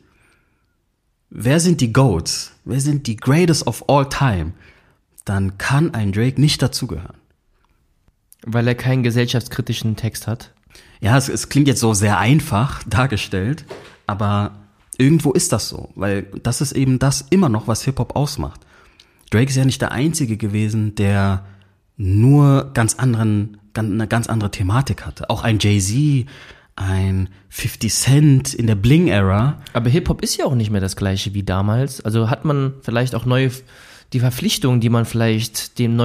Speaker 3: wer sind die GOATs? Wer sind die Greatest of all time? Dann kann ein Drake nicht dazugehören.
Speaker 2: Weil er keinen gesellschaftskritischen Text hat?
Speaker 3: Ja, es klingt jetzt so sehr einfach dargestellt, aber irgendwo ist das so, weil das ist eben das immer noch, was Hip-Hop ausmacht. Drake ist ja nicht der Einzige gewesen, der nur eine ganz andere Thematik hatte. Auch ein Jay-Z, ein 50 Cent in der Bling-Ära.
Speaker 2: Aber Hip-Hop ist ja auch nicht mehr das Gleiche wie damals. Also hat man vielleicht auch die Verpflichtungen, die man vielleicht dem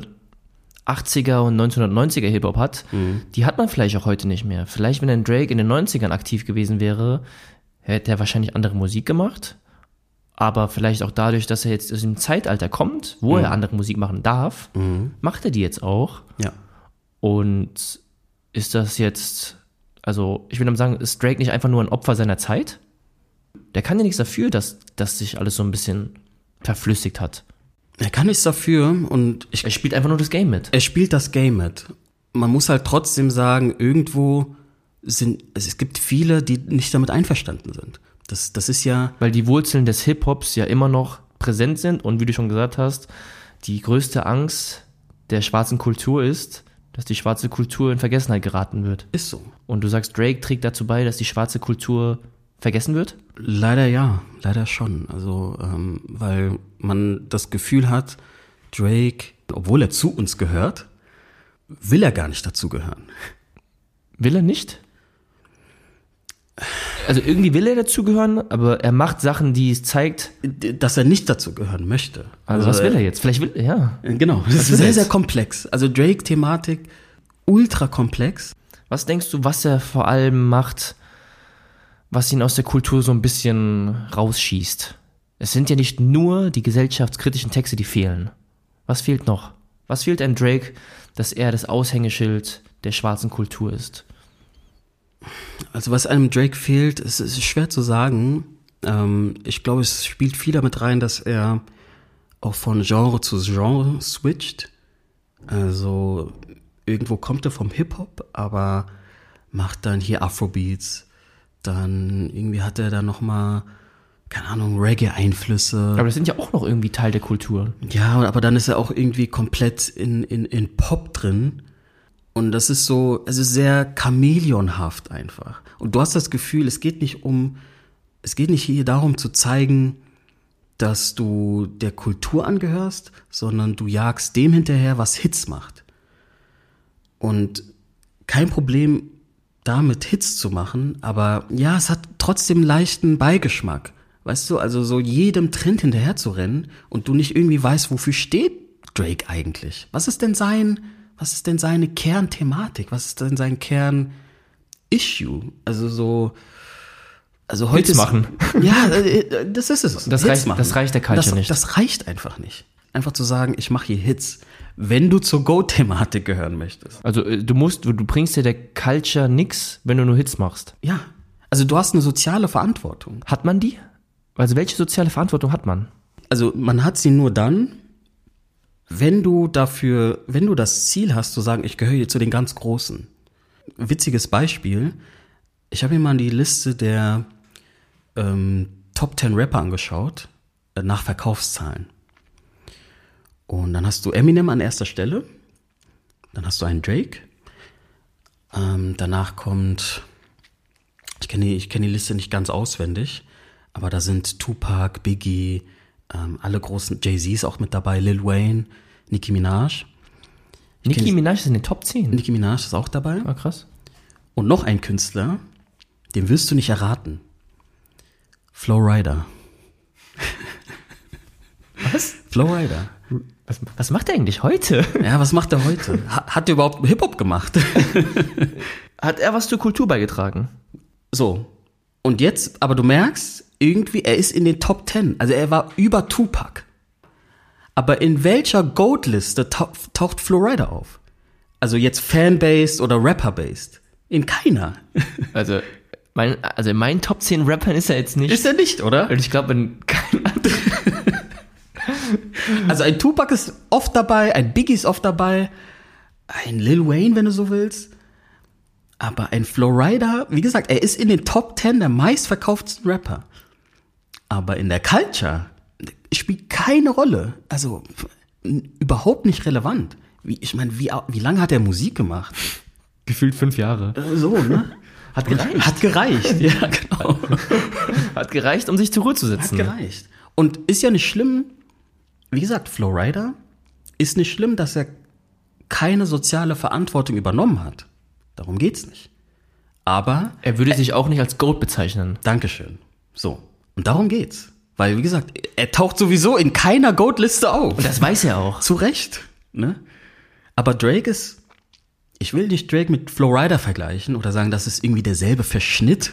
Speaker 2: 1980er und 1990er Hip-Hop hat, die hat man vielleicht auch heute nicht mehr. Vielleicht, wenn ein Drake in den 90ern aktiv gewesen wäre, hätte er wahrscheinlich andere Musik gemacht. Aber vielleicht auch dadurch, dass er jetzt aus dem Zeitalter kommt, wo er andere Musik machen darf, macht er die jetzt auch.
Speaker 3: Ja.
Speaker 2: Und ist das jetzt, also ich würde sagen, ist Drake nicht einfach nur ein Opfer seiner Zeit? Der kann ja nichts dafür, dass sich alles so ein bisschen verflüssigt hat.
Speaker 3: Er kann nichts dafür und
Speaker 2: er spielt einfach nur das Game mit.
Speaker 3: Er spielt das Game mit. Man muss halt trotzdem sagen, irgendwo es gibt viele, die nicht damit einverstanden sind. Das ist ja...
Speaker 2: Weil die Wurzeln des Hip-Hops ja immer noch präsent sind und wie du schon gesagt hast, die größte Angst der schwarzen Kultur ist, dass die schwarze Kultur in Vergessenheit geraten wird.
Speaker 3: Ist so.
Speaker 2: Und du sagst, Drake trägt dazu bei, dass die schwarze Kultur vergessen wird?
Speaker 3: Leider ja, leider schon. Also, weil man das Gefühl hat, Drake, obwohl er zu uns gehört, will er gar nicht dazugehören.
Speaker 2: Will er nicht? Also irgendwie will er dazugehören, aber er macht Sachen, die es zeigt,
Speaker 3: dass er nicht dazugehören möchte.
Speaker 2: Also was will er jetzt? Vielleicht will er, ja.
Speaker 3: Genau, das ist sehr, sehr komplex. Also Drake-Thematik, ultra komplex.
Speaker 2: Was denkst du, was er vor allem macht, was ihn aus der Kultur so ein bisschen rausschießt? Es sind ja nicht nur die gesellschaftskritischen Texte, die fehlen. Was fehlt noch? Was fehlt einem Drake, dass er das Aushängeschild der schwarzen Kultur ist?
Speaker 3: Also was einem Drake fehlt, es ist schwer zu sagen. Ich glaube, es spielt viel damit rein, dass er auch von Genre zu Genre switcht. Also irgendwo kommt er vom Hip-Hop, aber macht dann hier Afrobeats. Dann irgendwie hat er da nochmal, keine Ahnung, Reggae-Einflüsse.
Speaker 2: Aber das sind ja auch noch irgendwie Teil der Kultur.
Speaker 3: Ja, aber dann ist er auch irgendwie komplett in Pop drin. Und das ist so, es ist sehr chamäleonhaft einfach. Und du hast das Gefühl, es geht nicht hier darum zu zeigen, dass du der Kultur angehörst, sondern du jagst dem hinterher, was Hits macht. Und kein Problem damit Hits zu machen, aber ja, es hat trotzdem leichten Beigeschmack. Weißt du, also so jedem Trend hinterher zu rennen und du nicht irgendwie weißt, wofür steht Drake eigentlich? Was ist denn seine Kernthematik? Was ist denn sein Kern-Issue? Also heute
Speaker 2: Hits machen.
Speaker 3: Ja, das ist es.
Speaker 2: Das reicht der Culture nicht.
Speaker 3: Das reicht einfach nicht. Einfach zu sagen, ich mache hier Hits, wenn du zur Go-Thematik gehören möchtest.
Speaker 2: Also du bringst dir der Culture nix, wenn du nur Hits machst.
Speaker 3: Ja, also du hast eine soziale Verantwortung.
Speaker 2: Hat man die? Also welche soziale Verantwortung hat man?
Speaker 3: Also man hat sie nur dann, wenn du das Ziel hast, zu sagen, ich gehöre hier zu den ganz Großen. witziges Beispiel. Ich habe mir mal die Liste der Top 10 Rapper angeschaut, nach Verkaufszahlen. Und dann hast du Eminem an erster Stelle, dann hast du einen Drake, danach kommt, ich kenn die Liste nicht ganz auswendig, aber da sind Tupac, Biggie, alle großen, Jay-Z ist auch mit dabei, Lil Wayne, Nicki Minaj.
Speaker 2: Nicki Minaj ist in den Top 10.
Speaker 3: Nicki Minaj ist auch dabei.
Speaker 2: Ah, krass.
Speaker 3: Und noch ein Künstler, den wirst du nicht erraten. Flo Rida.
Speaker 2: Was?
Speaker 3: Flo Rida.
Speaker 2: Was macht er eigentlich heute?
Speaker 3: Ja, was macht er heute? Hat er überhaupt Hip-Hop gemacht?
Speaker 2: Hat er was zur Kultur beigetragen?
Speaker 3: So. Und jetzt, aber du merkst, irgendwie, er ist in den Top 10. Also er war über Tupac. Aber in welcher Goat-Liste taucht Flo Rida auf? Also jetzt Fan-based oder Rapper-based? In keiner.
Speaker 2: Also in meinen Top 10 Rappern ist er jetzt nicht.
Speaker 3: Ist er nicht, oder?
Speaker 2: Und ich glaube, in keinem anderen.
Speaker 3: Also ein Tupac ist oft dabei, ein Biggie ist oft dabei, ein Lil Wayne, wenn du so willst. Aber ein Flo Rida, wie gesagt, er ist in den Top 10 der meistverkauftesten Rapper. Aber in der Culture spielt keine Rolle. Also überhaupt nicht relevant. Wie lange hat er Musik gemacht?
Speaker 2: Gefühlt 5 Jahre.
Speaker 3: So, ne?
Speaker 2: Hat gereicht.
Speaker 3: Hat gereicht, ja, genau.
Speaker 2: Hat gereicht, um sich zur Ruhe zu setzen.
Speaker 3: Hat gereicht. Und ist ja nicht schlimm, wie gesagt, Flo Rida ist nicht schlimm, dass er keine soziale Verantwortung übernommen hat. Darum geht's nicht. Aber
Speaker 2: er würde sich auch nicht als Goat bezeichnen.
Speaker 3: Dankeschön. So. Und darum geht's. Weil, wie gesagt, er taucht sowieso in keiner Goat-Liste auf.
Speaker 2: Und das weiß er auch.
Speaker 3: Zu Recht. Ne? Aber Drake ist, ich will nicht Drake mit Flo Rida vergleichen oder sagen, das ist irgendwie derselbe Verschnitt.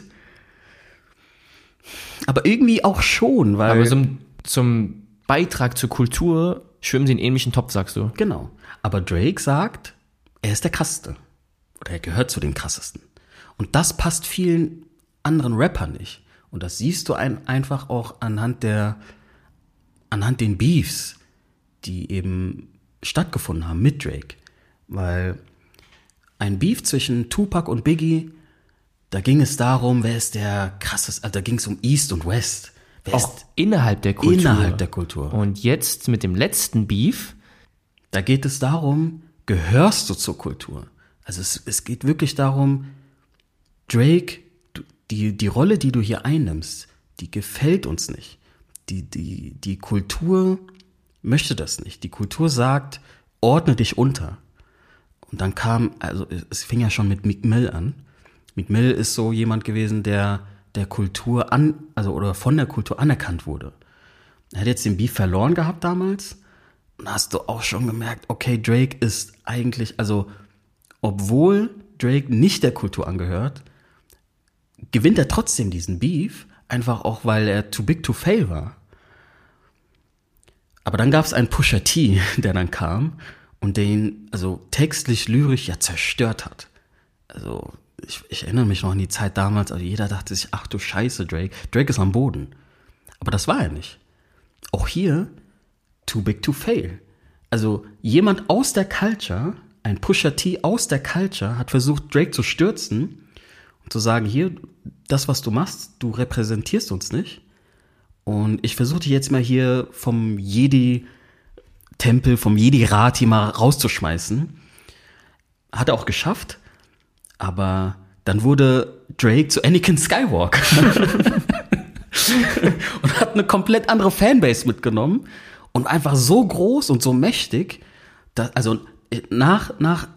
Speaker 3: Aber irgendwie auch schon, weil.
Speaker 2: Aber zum Beitrag zur Kultur schwimmen sie in ähnlichen Topf, sagst du.
Speaker 3: Genau. Aber Drake sagt, er ist der krasseste. Oder er gehört zu den krassesten. Und das passt vielen anderen Rappern nicht. Und das siehst du einfach auch anhand den Beefs, die eben stattgefunden haben mit Drake. Weil ein Beef zwischen Tupac und Biggie, da ging es darum, wer ist der krasseste, also da ging es um East und West.
Speaker 2: Auch innerhalb der Kultur.
Speaker 3: Innerhalb der Kultur.
Speaker 2: Und jetzt mit dem letzten Beef.
Speaker 3: Da geht es darum, gehörst du zur Kultur? Also es geht wirklich darum, Drake, die Rolle, die du hier einnimmst, die gefällt uns nicht. Die Kultur möchte das nicht. Die Kultur sagt, ordne dich unter. Und dann es fing ja schon mit Meek Mill an. Meek Mill ist so jemand gewesen, der Kultur oder von der Kultur anerkannt wurde. Er hat jetzt den Beef verloren gehabt damals. Und da hast du auch schon gemerkt, okay, Drake ist eigentlich, also obwohl Drake nicht der Kultur angehört, gewinnt er trotzdem diesen Beef, einfach auch, weil er too big to fail war. Aber dann gab es einen Pusha T, der dann kam und den, also textlich, lyrisch ja zerstört hat. Also ich erinnere mich noch an die Zeit damals, also jeder dachte sich, ach du Scheiße, Drake ist am Boden. Aber das war er nicht. Auch hier, too big to fail. Also jemand aus der Culture, ein Pusha T aus der Culture, hat versucht, Drake zu stürzen und zu sagen, hier, das, was du machst, du repräsentierst uns nicht. Und ich versuche dich jetzt mal hier vom Jedi-Tempel, vom Jedi-Rat hier mal rauszuschmeißen. Hat er auch geschafft. Aber dann wurde Drake zu Anakin Skywalker. Und hat eine komplett andere Fanbase mitgenommen. Und einfach so groß und so mächtig, also nach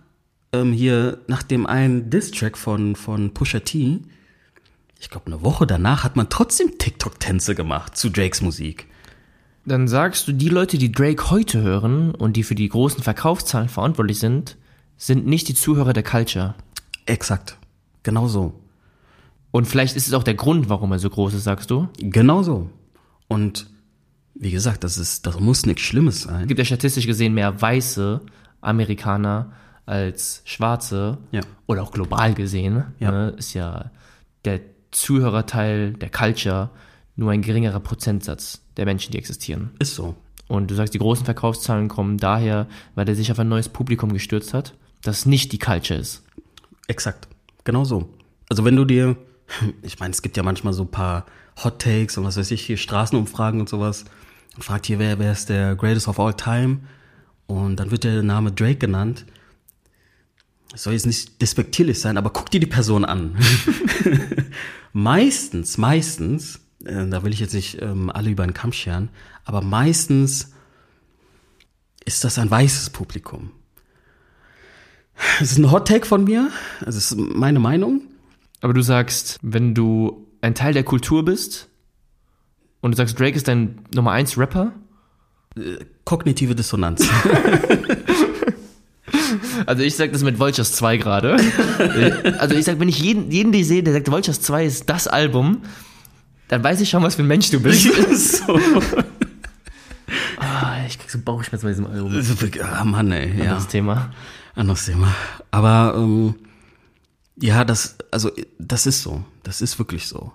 Speaker 3: dem einen Diss-Track von Pusha T, ich glaube eine Woche danach hat man trotzdem TikTok-Tänze gemacht zu Drakes Musik.
Speaker 2: Dann sagst du, die Leute, die Drake heute hören und die für die großen Verkaufszahlen verantwortlich sind nicht die Zuhörer der Culture.
Speaker 3: Exakt. Genau so.
Speaker 2: Und vielleicht ist es auch der Grund, warum er so groß ist, sagst du?
Speaker 3: Genau so. Und wie gesagt, das muss nichts Schlimmes sein.
Speaker 2: Es gibt ja statistisch gesehen mehr weiße Amerikaner als schwarze.
Speaker 3: Ja.
Speaker 2: Oder auch global gesehen.
Speaker 3: Ja.
Speaker 2: Ne, ist ja der Zuhörerteil der Culture nur ein geringerer Prozentsatz der Menschen, die existieren.
Speaker 3: Ist so.
Speaker 2: Und du sagst, die großen Verkaufszahlen kommen daher, weil er sich auf ein neues Publikum gestürzt hat, das nicht die Culture ist.
Speaker 3: Exakt. Genau so. Also wenn du dir, ich meine, es gibt ja manchmal so ein paar Hot Takes und was weiß ich, hier Straßenumfragen und sowas. Und fragt hier, wer ist der Greatest of All Time? Und dann wird der Name Drake genannt. Das soll jetzt nicht despektierlich sein, aber guck dir die Person an. meistens, da will ich jetzt nicht alle über den Kamm scheren, aber meistens ist das ein weißes Publikum. Das ist ein Hot Take von mir, das ist meine Meinung.
Speaker 2: Aber du sagst, wenn du ein Teil der Kultur bist und du sagst, Drake ist dein Nummer 1 Rapper?
Speaker 3: Kognitive Dissonanz.
Speaker 2: Also ich sag das mit Vultures 2 gerade. Also ich sag, wenn ich jeden sehe, der sagt, Vultures 2 ist das Album, dann weiß ich schon, was für ein Mensch du bist.
Speaker 3: So.
Speaker 2: Ich krieg so Bauchschmerzen bei diesem Album.
Speaker 3: Mann, ey. Ja.
Speaker 2: Anderes Thema.
Speaker 3: Aber ja, das ist so. Das ist wirklich so.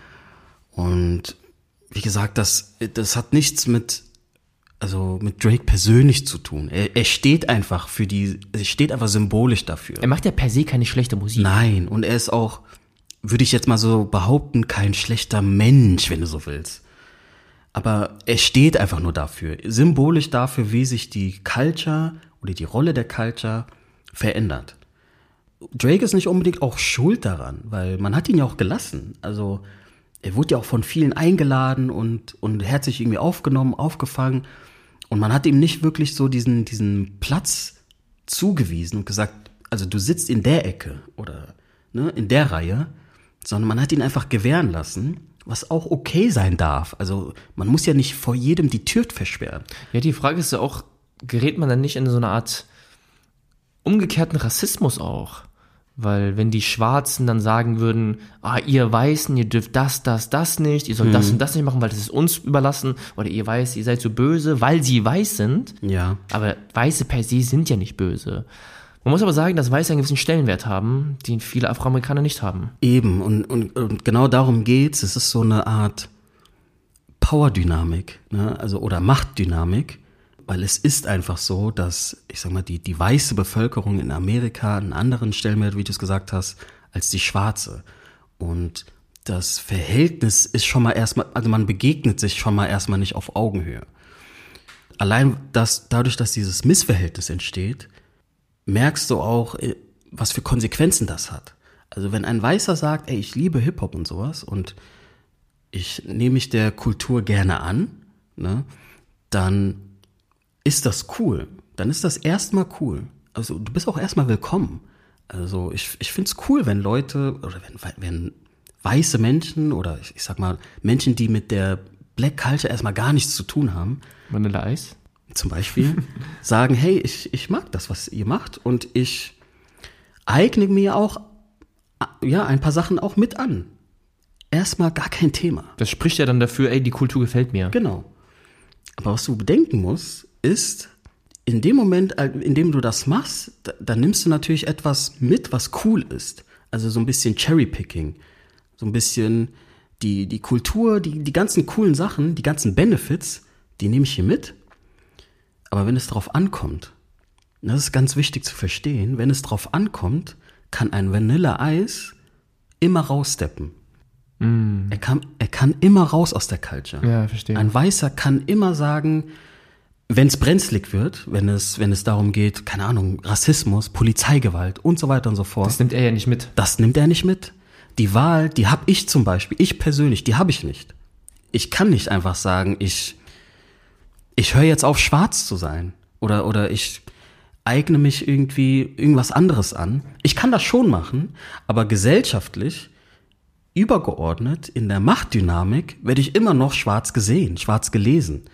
Speaker 3: Und wie gesagt, das hat nichts mit Drake persönlich zu tun. Er steht einfach symbolisch dafür.
Speaker 2: Er macht ja per se keine schlechte Musik.
Speaker 3: Nein, und er ist auch, würde ich jetzt mal so behaupten, kein schlechter Mensch, wenn du so willst. Aber er steht einfach nur dafür, symbolisch dafür, wie sich die Culture oder die Rolle der Culture verändert. Drake ist nicht unbedingt auch schuld daran, weil man hat ihn ja auch gelassen. Also er wurde ja auch von vielen eingeladen und herzlich irgendwie aufgenommen, aufgefangen. Und man hat ihm nicht wirklich so diesen Platz zugewiesen und gesagt, also du sitzt in der Ecke oder in der Reihe, sondern man hat ihn einfach gewähren lassen, was auch okay sein darf. Also man muss ja nicht vor jedem die Tür versperren.
Speaker 2: Ja, die Frage ist ja auch, gerät man dann nicht in so eine Art umgekehrten Rassismus auch? Weil wenn die Schwarzen dann sagen würden, ihr Weißen, ihr dürft das nicht, ihr sollt das und das nicht machen, weil das ist uns überlassen, oder ihr Weißen, ihr seid so böse, weil sie weiß sind.
Speaker 3: Ja.
Speaker 2: Aber Weiße per se sind ja nicht böse. Man muss aber sagen, dass Weiße einen gewissen Stellenwert haben, den viele Afroamerikaner nicht haben.
Speaker 3: Eben, und genau darum geht's. Es ist so eine Art Power-Dynamik, also oder Machtdynamik. Weil es ist einfach so, dass, ich sag mal, die weiße Bevölkerung in Amerika einen anderen Stellenwert, wie du es gesagt hast, als die schwarze. Und das Verhältnis ist schon mal erstmal, also man begegnet sich schon mal erstmal nicht auf Augenhöhe. Allein dadurch, dass dieses Missverhältnis entsteht, merkst du auch, was für Konsequenzen das hat. Also wenn ein Weißer sagt, ich liebe Hip-Hop und sowas und ich nehme mich der Kultur gerne an, dann ist das cool. Dann ist das erstmal cool. Also du bist auch erstmal willkommen. Also ich find's cool, wenn Leute oder wenn weiße Menschen oder ich sag mal Menschen, die mit der Black Culture erstmal gar nichts zu tun haben.
Speaker 2: Vanilla Eis?
Speaker 3: Zum Beispiel. Sagen, hey, ich mag das, was ihr macht und ich eigne mir auch ein paar Sachen auch mit an. Erstmal gar kein Thema.
Speaker 2: Das spricht ja dann dafür, die Kultur gefällt mir.
Speaker 3: Genau. Aber was du bedenken musst, ist, in dem Moment, in dem du das machst, dann nimmst du natürlich etwas mit, was cool ist. Also so ein bisschen Cherrypicking. So ein bisschen die Kultur, die ganzen coolen Sachen, die ganzen Benefits, die nehme ich hier mit. Aber wenn es drauf ankommt, das ist ganz wichtig zu verstehen, wenn es drauf ankommt, kann ein Vanilla-Eis immer raussteppen. Er kann immer raus aus der Culture.
Speaker 2: Ja, verstehe.
Speaker 3: Ein Weißer kann immer sagen, wenn es brenzlig wird, wenn es darum geht, keine Ahnung, Rassismus, Polizeigewalt und so weiter und so fort.
Speaker 2: Das nimmt er ja nicht mit.
Speaker 3: Das nimmt er nicht mit. Die Wahl, die habe ich zum Beispiel, ich persönlich, die habe ich nicht. Ich kann nicht einfach sagen, ich höre jetzt auf, schwarz zu sein. Oder ich eigne mich irgendwas anderes an. Ich kann das schon machen, aber gesellschaftlich übergeordnet in der Machtdynamik werde ich immer noch schwarz gesehen, schwarz gelesen.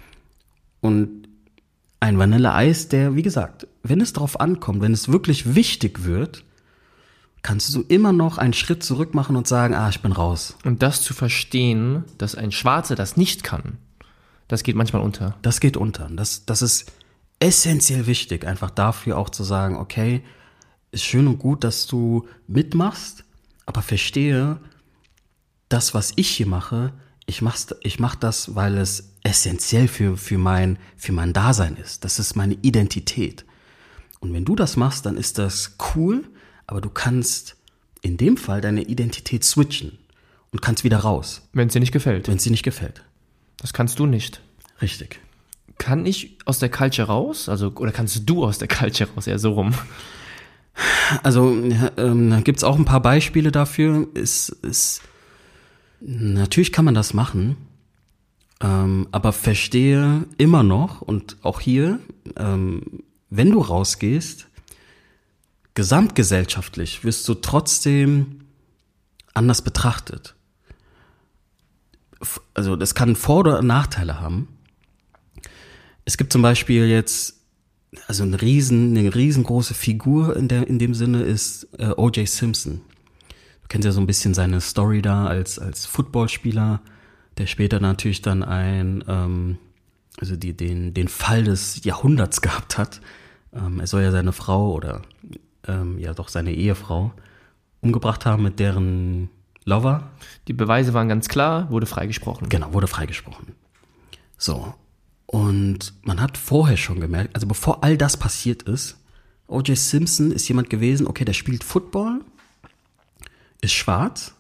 Speaker 3: Und ein Vanilla-Eis, der, wie gesagt, wenn es drauf ankommt, wenn es wirklich wichtig wird, kannst du immer noch einen Schritt zurück machen und sagen, ich bin raus.
Speaker 2: Und das zu verstehen, dass ein Schwarzer das nicht kann, das geht manchmal unter.
Speaker 3: Das geht unter. Das ist essentiell wichtig, einfach dafür auch zu sagen, okay, ist schön und gut, dass du mitmachst, aber verstehe, das, was ich hier mache, ich mach das, weil es essentiell für mein Dasein ist. Das ist meine Identität. Und wenn du das machst, dann ist das cool, aber du kannst in dem Fall deine Identität switchen und kannst wieder raus,
Speaker 2: Wenn es dir nicht gefällt.
Speaker 3: wenn es dir nicht gefällt.
Speaker 2: Das kannst du nicht.
Speaker 3: Richtig.
Speaker 2: Kann ich aus der Culture raus? Oder kannst du aus der Culture raus? Eher so rum.
Speaker 3: Also da gibt's auch ein paar Beispiele dafür. Natürlich kann man das machen, aber verstehe immer noch und auch hier, wenn du rausgehst, gesamtgesellschaftlich wirst du trotzdem anders betrachtet. Also das kann Vor- oder Nachteile haben. Es gibt zum Beispiel jetzt, also eine riesengroße Figur in dem Sinne ist O.J. Simpson. Du kennst ja so ein bisschen seine Story da als Footballspieler, der später natürlich dann den Fall des Jahrhunderts gehabt hat. Er soll ja seine Frau oder seine Ehefrau umgebracht haben mit deren Lover.
Speaker 2: Die Beweise waren ganz klar, wurde freigesprochen.
Speaker 3: Genau, wurde freigesprochen. So. Und man hat vorher schon gemerkt, also bevor all das passiert ist, O.J. Simpson ist jemand gewesen, okay, der spielt Football, ist schwarz,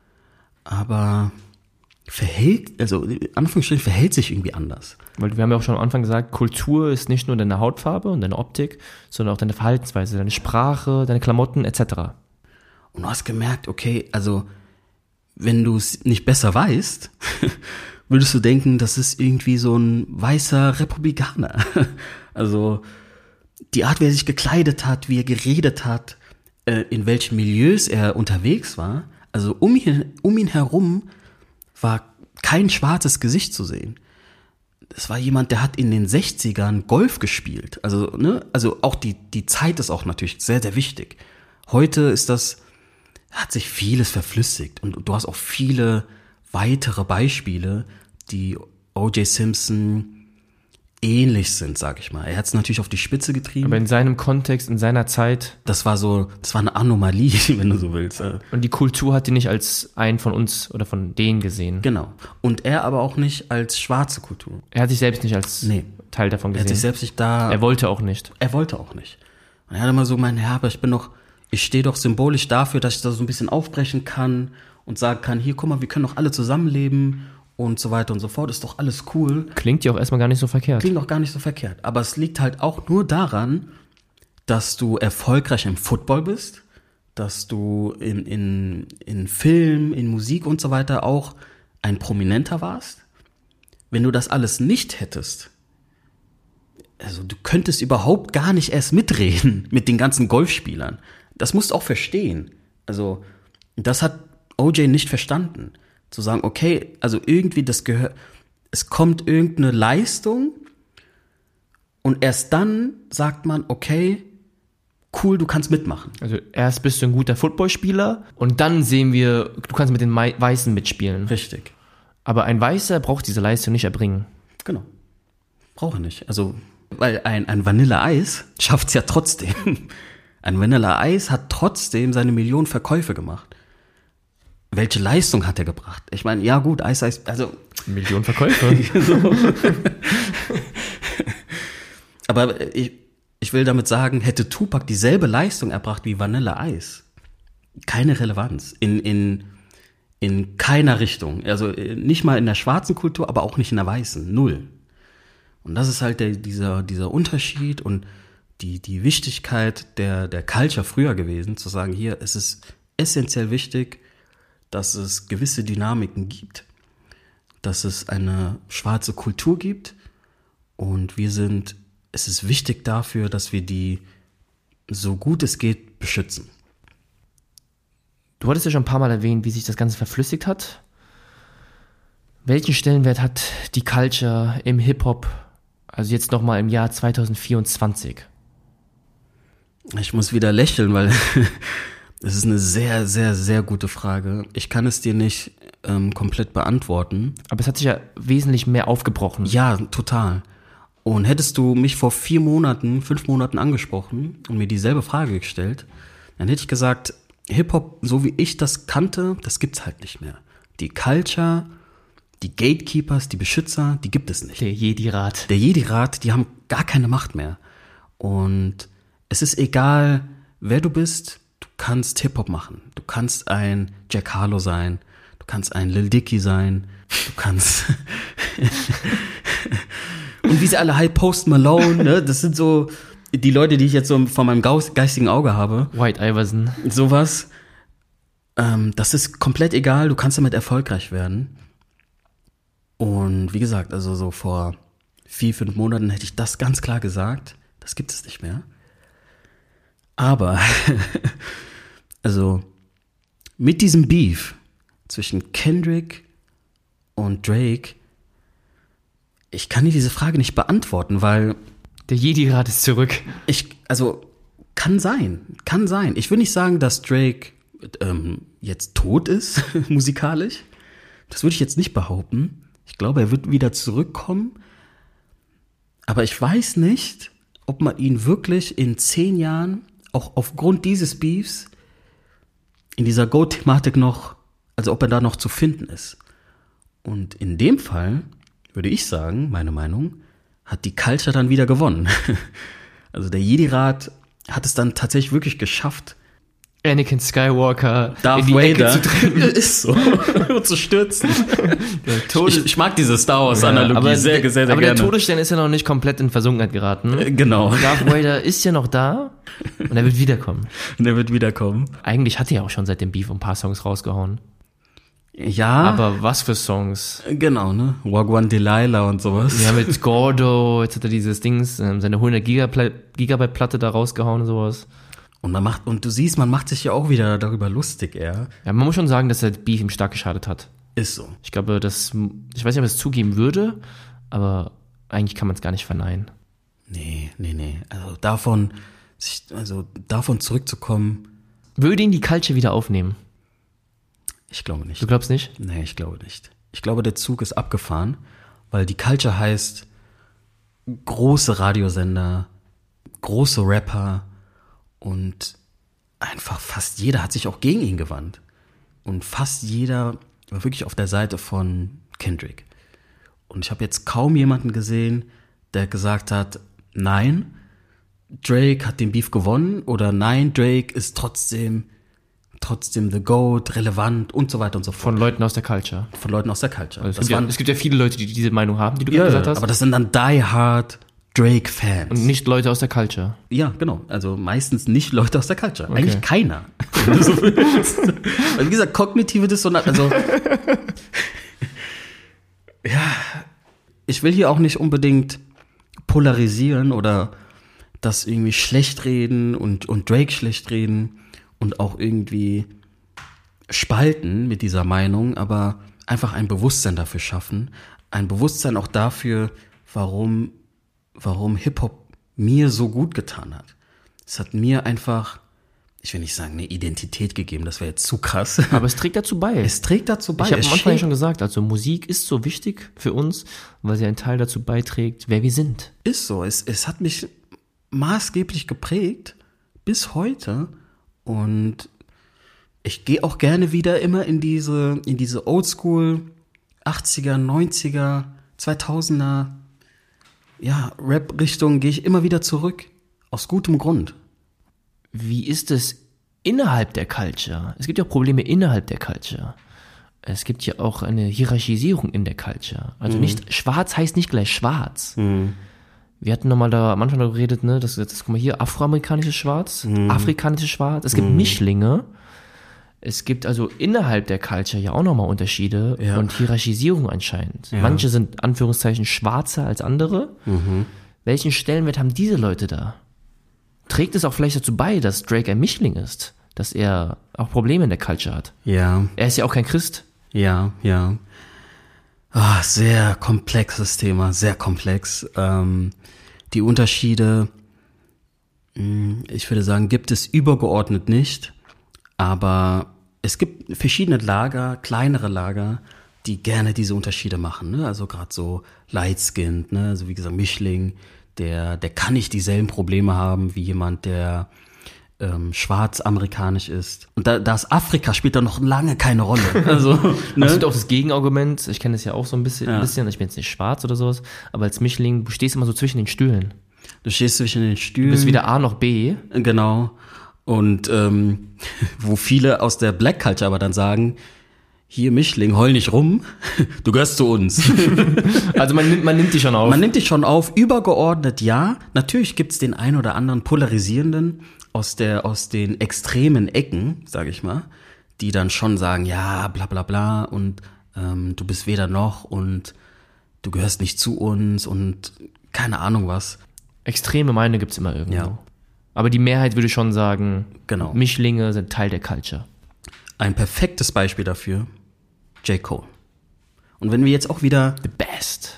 Speaker 3: aber verhält sich irgendwie anders.
Speaker 2: Weil wir haben ja auch schon am Anfang gesagt, Kultur ist nicht nur deine Hautfarbe und deine Optik, sondern auch deine Verhaltensweise, deine Sprache, deine Klamotten etc.
Speaker 3: Und du hast gemerkt, okay, also wenn du es nicht besser weißt, würdest du denken, das ist irgendwie so ein weißer Republikaner. Also die Art, wie er sich gekleidet hat, wie er geredet hat, in welchen Milieus er unterwegs war, also um ihn herum war kein schwarzes Gesicht zu sehen. Das war jemand, der hat in den 60ern Golf gespielt. Also auch die Zeit ist auch natürlich sehr, sehr wichtig. Heute hat sich vieles verflüssigt und du hast auch viele weitere Beispiele, die O.J. Simpson ähnlich sind, sag ich mal. Er hat es natürlich auf die Spitze getrieben.
Speaker 2: Aber in seinem Kontext, in seiner Zeit.
Speaker 3: Das war eine Anomalie, wenn du so willst.
Speaker 2: Und die Kultur hat ihn nicht als einen von uns oder von denen gesehen.
Speaker 3: Genau. Und er aber auch nicht als schwarze Kultur.
Speaker 2: Er hat sich selbst nicht als Teil davon gesehen.
Speaker 3: Er hat sich selbst nicht da.
Speaker 2: Er wollte auch nicht.
Speaker 3: Und er hat immer so gemeint, ja, aber ich stehe doch symbolisch dafür, dass ich da so ein bisschen aufbrechen kann und sagen kann, hier, guck mal, wir können doch alle zusammenleben und so weiter und so fort, ist doch alles cool.
Speaker 2: Klingt ja auch erstmal gar nicht so verkehrt.
Speaker 3: Klingt auch gar nicht so verkehrt. Aber es liegt halt auch nur daran, dass du erfolgreich im Football bist, dass du in Film, in Musik und so weiter auch ein Prominenter warst. Wenn du das alles nicht hättest, also du könntest überhaupt gar nicht erst mitreden mit den ganzen Golfspielern. Das musst du auch verstehen. Also das hat O.J. nicht verstanden. Zu sagen, okay, also irgendwie es kommt irgendeine Leistung und erst dann sagt man, okay, cool, du kannst mitmachen.
Speaker 2: Also erst bist du ein guter Footballspieler und dann sehen wir, du kannst mit den Weißen mitspielen.
Speaker 3: Richtig.
Speaker 2: Aber ein Weißer braucht diese Leistung nicht erbringen.
Speaker 3: Genau. Braucht er nicht. Also, weil ein Vanilla-Eis schafft es ja trotzdem. Ein Vanilla-Eis hat trotzdem seine Millionen Verkäufe gemacht. Welche Leistung hat er gebracht? Ich meine, ja gut, Eis, also...
Speaker 2: Millionen Verkäufe.
Speaker 3: Aber ich will damit sagen, hätte Tupac dieselbe Leistung erbracht wie Vanilla Ice, keine Relevanz. In keiner Richtung. Also nicht mal in der schwarzen Kultur, aber auch nicht in der weißen. Null. Und das ist halt dieser Unterschied und die Wichtigkeit der Culture früher gewesen, zu sagen, hier, es ist essentiell wichtig, dass es gewisse Dynamiken gibt, dass es eine schwarze Kultur gibt und es ist wichtig dafür, dass wir die, so gut es geht, beschützen.
Speaker 2: Du hattest ja schon ein paar Mal erwähnt, wie sich das Ganze verflüssigt hat. Welchen Stellenwert hat die Culture im Hip-Hop, also jetzt nochmal im Jahr 2024?
Speaker 3: Ich muss wieder lächeln, weil es ist eine sehr, sehr, sehr gute Frage. Ich kann es dir nicht komplett beantworten.
Speaker 2: Aber es hat sich ja wesentlich mehr aufgebrochen.
Speaker 3: Ja, total. Und hättest du mich vor 5 Monaten angesprochen und mir dieselbe Frage gestellt, dann hätte ich gesagt, Hip-Hop, so wie ich das kannte, das gibt's halt nicht mehr. Die Culture, die Gatekeepers, die Beschützer, die gibt es nicht.
Speaker 2: Der Jedi-Rat.
Speaker 3: Die haben gar keine Macht mehr. Und es ist egal, wer du bist, du kannst Hip-Hop machen. Du kannst ein Jack Harlow sein. Du kannst ein Lil Dicky sein. Du kannst und wie sie alle halt Post Malone, ne? Das sind so die Leute, die ich jetzt so von meinem geistigen Auge habe.
Speaker 2: White Iverson.
Speaker 3: Sowas. Das ist komplett egal. Du kannst damit erfolgreich werden. Und wie gesagt, also so vor 4-5 Monaten hätte ich das ganz klar gesagt. Das gibt es nicht mehr. Aber, also, mit diesem Beef zwischen Kendrick und Drake, ich kann dir diese Frage nicht beantworten, weil
Speaker 2: Der Jedi-Rat ist zurück.
Speaker 3: kann sein. Ich will nicht sagen, dass Drake jetzt tot ist, musikalisch. Das würde ich jetzt nicht behaupten. Ich glaube, er wird wieder zurückkommen. Aber ich weiß nicht, ob man ihn wirklich in 10 Jahren, auch aufgrund dieses Beefs, in dieser Go-Thematik noch, also ob er da noch zu finden ist. Und in dem Fall würde ich sagen, meine Meinung, hat die Culture dann wieder gewonnen. Also der Jedi-Rat hat es dann tatsächlich wirklich geschafft,
Speaker 2: Anakin Skywalker
Speaker 3: Darth
Speaker 2: in die
Speaker 3: Vader
Speaker 2: Ecke zu treten.
Speaker 3: ist so, zu stürzen. Ich mag diese Star Wars-Analogie
Speaker 2: aber
Speaker 3: sehr
Speaker 2: aber
Speaker 3: gerne.
Speaker 2: der Todesstern ist ja noch nicht komplett in Versunkenheit geraten.
Speaker 3: Genau.
Speaker 2: Darth Vader ist ja noch da und er wird wiederkommen.
Speaker 3: Und er wird wiederkommen.
Speaker 2: Eigentlich hat er ja auch schon seit dem Beef ein paar Songs rausgehauen.
Speaker 3: Ja.
Speaker 2: Aber was für Songs?
Speaker 3: Genau, ne? Wagwan Delilah und sowas.
Speaker 2: Ja, mit Gordo, jetzt hat er dieses Dings, seine 100 Gigabyte Platte da rausgehauen und sowas.
Speaker 3: Und du siehst, man macht sich ja auch wieder darüber lustig,
Speaker 2: Ja, man muss schon sagen, dass der Beef ihm stark geschadet hat.
Speaker 3: Ist so.
Speaker 2: Ich glaube, ich weiß nicht, ob er es zugeben würde, aber eigentlich kann man es gar nicht verneinen.
Speaker 3: Nee. Also davon zurückzukommen.
Speaker 2: Würde ihn die Culture wieder aufnehmen?
Speaker 3: Ich glaube nicht.
Speaker 2: Du glaubst nicht?
Speaker 3: Nee, ich glaube nicht. Ich glaube, der Zug ist abgefahren, weil die Culture heißt große Radiosender, große Rapper und einfach fast jeder hat sich auch gegen ihn gewandt. Und fast jeder war wirklich auf der Seite von Kendrick. Und ich habe jetzt kaum jemanden gesehen, der gesagt hat, nein, Drake hat den Beef gewonnen oder nein, Drake ist trotzdem the GOAT, relevant und so weiter und so fort.
Speaker 2: Von Leuten aus der Culture.
Speaker 3: Von Leuten aus der Culture.
Speaker 2: Also es gibt ja viele Leute, die diese Meinung haben, die du gerade gesagt hast.
Speaker 3: Aber das sind dann die-hard Drake-Fans.
Speaker 2: Und nicht Leute aus der Culture.
Speaker 3: Ja, genau. Also meistens nicht Leute aus der Culture.
Speaker 2: Okay.
Speaker 3: Eigentlich keiner. Wenn du so willst. Weil wie gesagt, kognitive Dissonanz, also ja, ich will hier auch nicht unbedingt polarisieren oder das irgendwie schlecht reden und Drake schlecht reden und auch irgendwie spalten mit dieser Meinung, aber einfach ein Bewusstsein dafür schaffen. Ein Bewusstsein auch dafür, warum Hip-Hop mir so gut getan hat. Es hat mir einfach, ich will nicht sagen, eine Identität gegeben, das wäre jetzt zu krass.
Speaker 2: Aber es trägt dazu bei.
Speaker 3: Es trägt dazu bei.
Speaker 2: Ich habe am Anfang ja schon gesagt, also Musik ist so wichtig für uns, weil sie einen Teil dazu beiträgt, wer wir sind.
Speaker 3: Ist so. Es hat mich maßgeblich geprägt bis heute und ich gehe auch gerne wieder immer in diese Oldschool 80er, 90er, 2000er Rap-Richtung gehe ich immer wieder zurück. Aus gutem Grund.
Speaker 2: Wie ist es innerhalb der Culture? Es gibt ja auch Probleme innerhalb der Culture. Es gibt ja auch eine Hierarchisierung in der Culture. Also nicht, schwarz heißt nicht gleich schwarz. Wir hatten nochmal da am Anfang darüber geredet, ne, das guck mal hier, afroamerikanisches Schwarz, afrikanisches Schwarz. Es gibt Mischlinge. Es gibt also innerhalb der Culture ja auch nochmal Unterschiede und Hierarchisierung anscheinend. Ja. Manche sind Anführungszeichen schwarzer als andere. Welchen Stellenwert haben diese Leute da? Trägt es auch vielleicht dazu bei, dass Drake ein Mischling ist? Dass er auch Probleme in der Culture hat?
Speaker 3: Ja.
Speaker 2: Er ist ja auch kein Christ.
Speaker 3: Ja. Sehr komplexes Thema, sehr komplex. Die Unterschiede, ich würde sagen, gibt es übergeordnet nicht. Aber es gibt verschiedene Lager, kleinere Lager, die gerne diese Unterschiede machen. Ne? Also gerade so Light-Skinned, ne? Also wie gesagt, Mischling, der kann nicht dieselben Probleme haben wie jemand, der schwarz-amerikanisch ist. Und das Afrika spielt da noch lange keine Rolle. Also, ne?
Speaker 2: Es gibt auch das Gegenargument, ich kenne das ja auch so ein bisschen, ich bin jetzt nicht schwarz oder sowas, aber als Mischling, du stehst immer so zwischen den Stühlen.
Speaker 3: Du stehst zwischen den Stühlen.
Speaker 2: Du bist weder A noch B.
Speaker 3: Genau. Und wo viele aus der Black Culture aber dann sagen, hier Mischling, heul nicht rum, du gehörst zu uns.
Speaker 2: Also man nimmt dich schon auf.
Speaker 3: Man nimmt dich schon auf, übergeordnet ja. Natürlich gibt's den ein oder anderen Polarisierenden aus den extremen Ecken, sage ich mal, die dann schon sagen, ja, bla bla bla und du bist weder noch und du gehörst nicht zu uns und keine Ahnung was.
Speaker 2: Extreme Meinungen gibt's immer irgendwo.
Speaker 3: Ja.
Speaker 2: Aber die Mehrheit würde schon sagen,
Speaker 3: Genau.
Speaker 2: Mischlinge sind Teil der Culture.
Speaker 3: Ein perfektes Beispiel dafür, J. Cole. Und wenn wir jetzt auch wieder
Speaker 2: The best.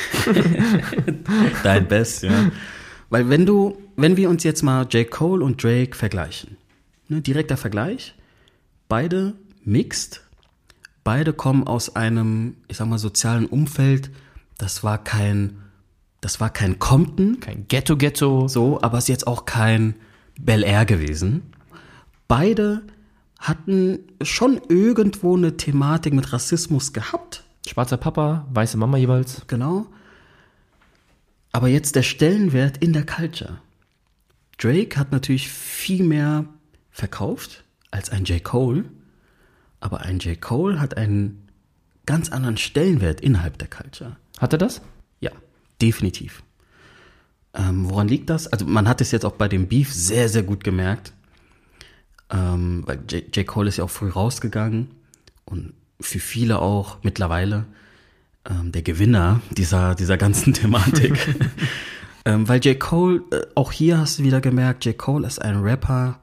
Speaker 3: dein Best, ja. Weil wenn wir uns jetzt mal J. Cole und Drake vergleichen, ne, direkter Vergleich, beide mixed, beide kommen aus einem, ich sag mal, sozialen Umfeld, das war kein Compton,
Speaker 2: Kein Ghetto.
Speaker 3: so, aber es ist jetzt auch kein Bel Air gewesen. Beide hatten schon irgendwo eine Thematik mit Rassismus gehabt.
Speaker 2: Schwarzer Papa, weiße Mama jeweils.
Speaker 3: Genau. Aber jetzt der Stellenwert in der Culture. Drake hat natürlich viel mehr verkauft als ein J. Cole, aber ein J. Cole hat einen ganz anderen Stellenwert innerhalb der Culture.
Speaker 2: Hat er das?
Speaker 3: Ja, definitiv. Woran liegt das? Also man hat es jetzt auch bei dem Beef sehr, sehr gut gemerkt, weil J. Cole ist ja auch früh rausgegangen und für viele auch mittlerweile der Gewinner dieser ganzen Thematik. Weil J. Cole, auch hier hast du wieder gemerkt, J. Cole ist ein Rapper,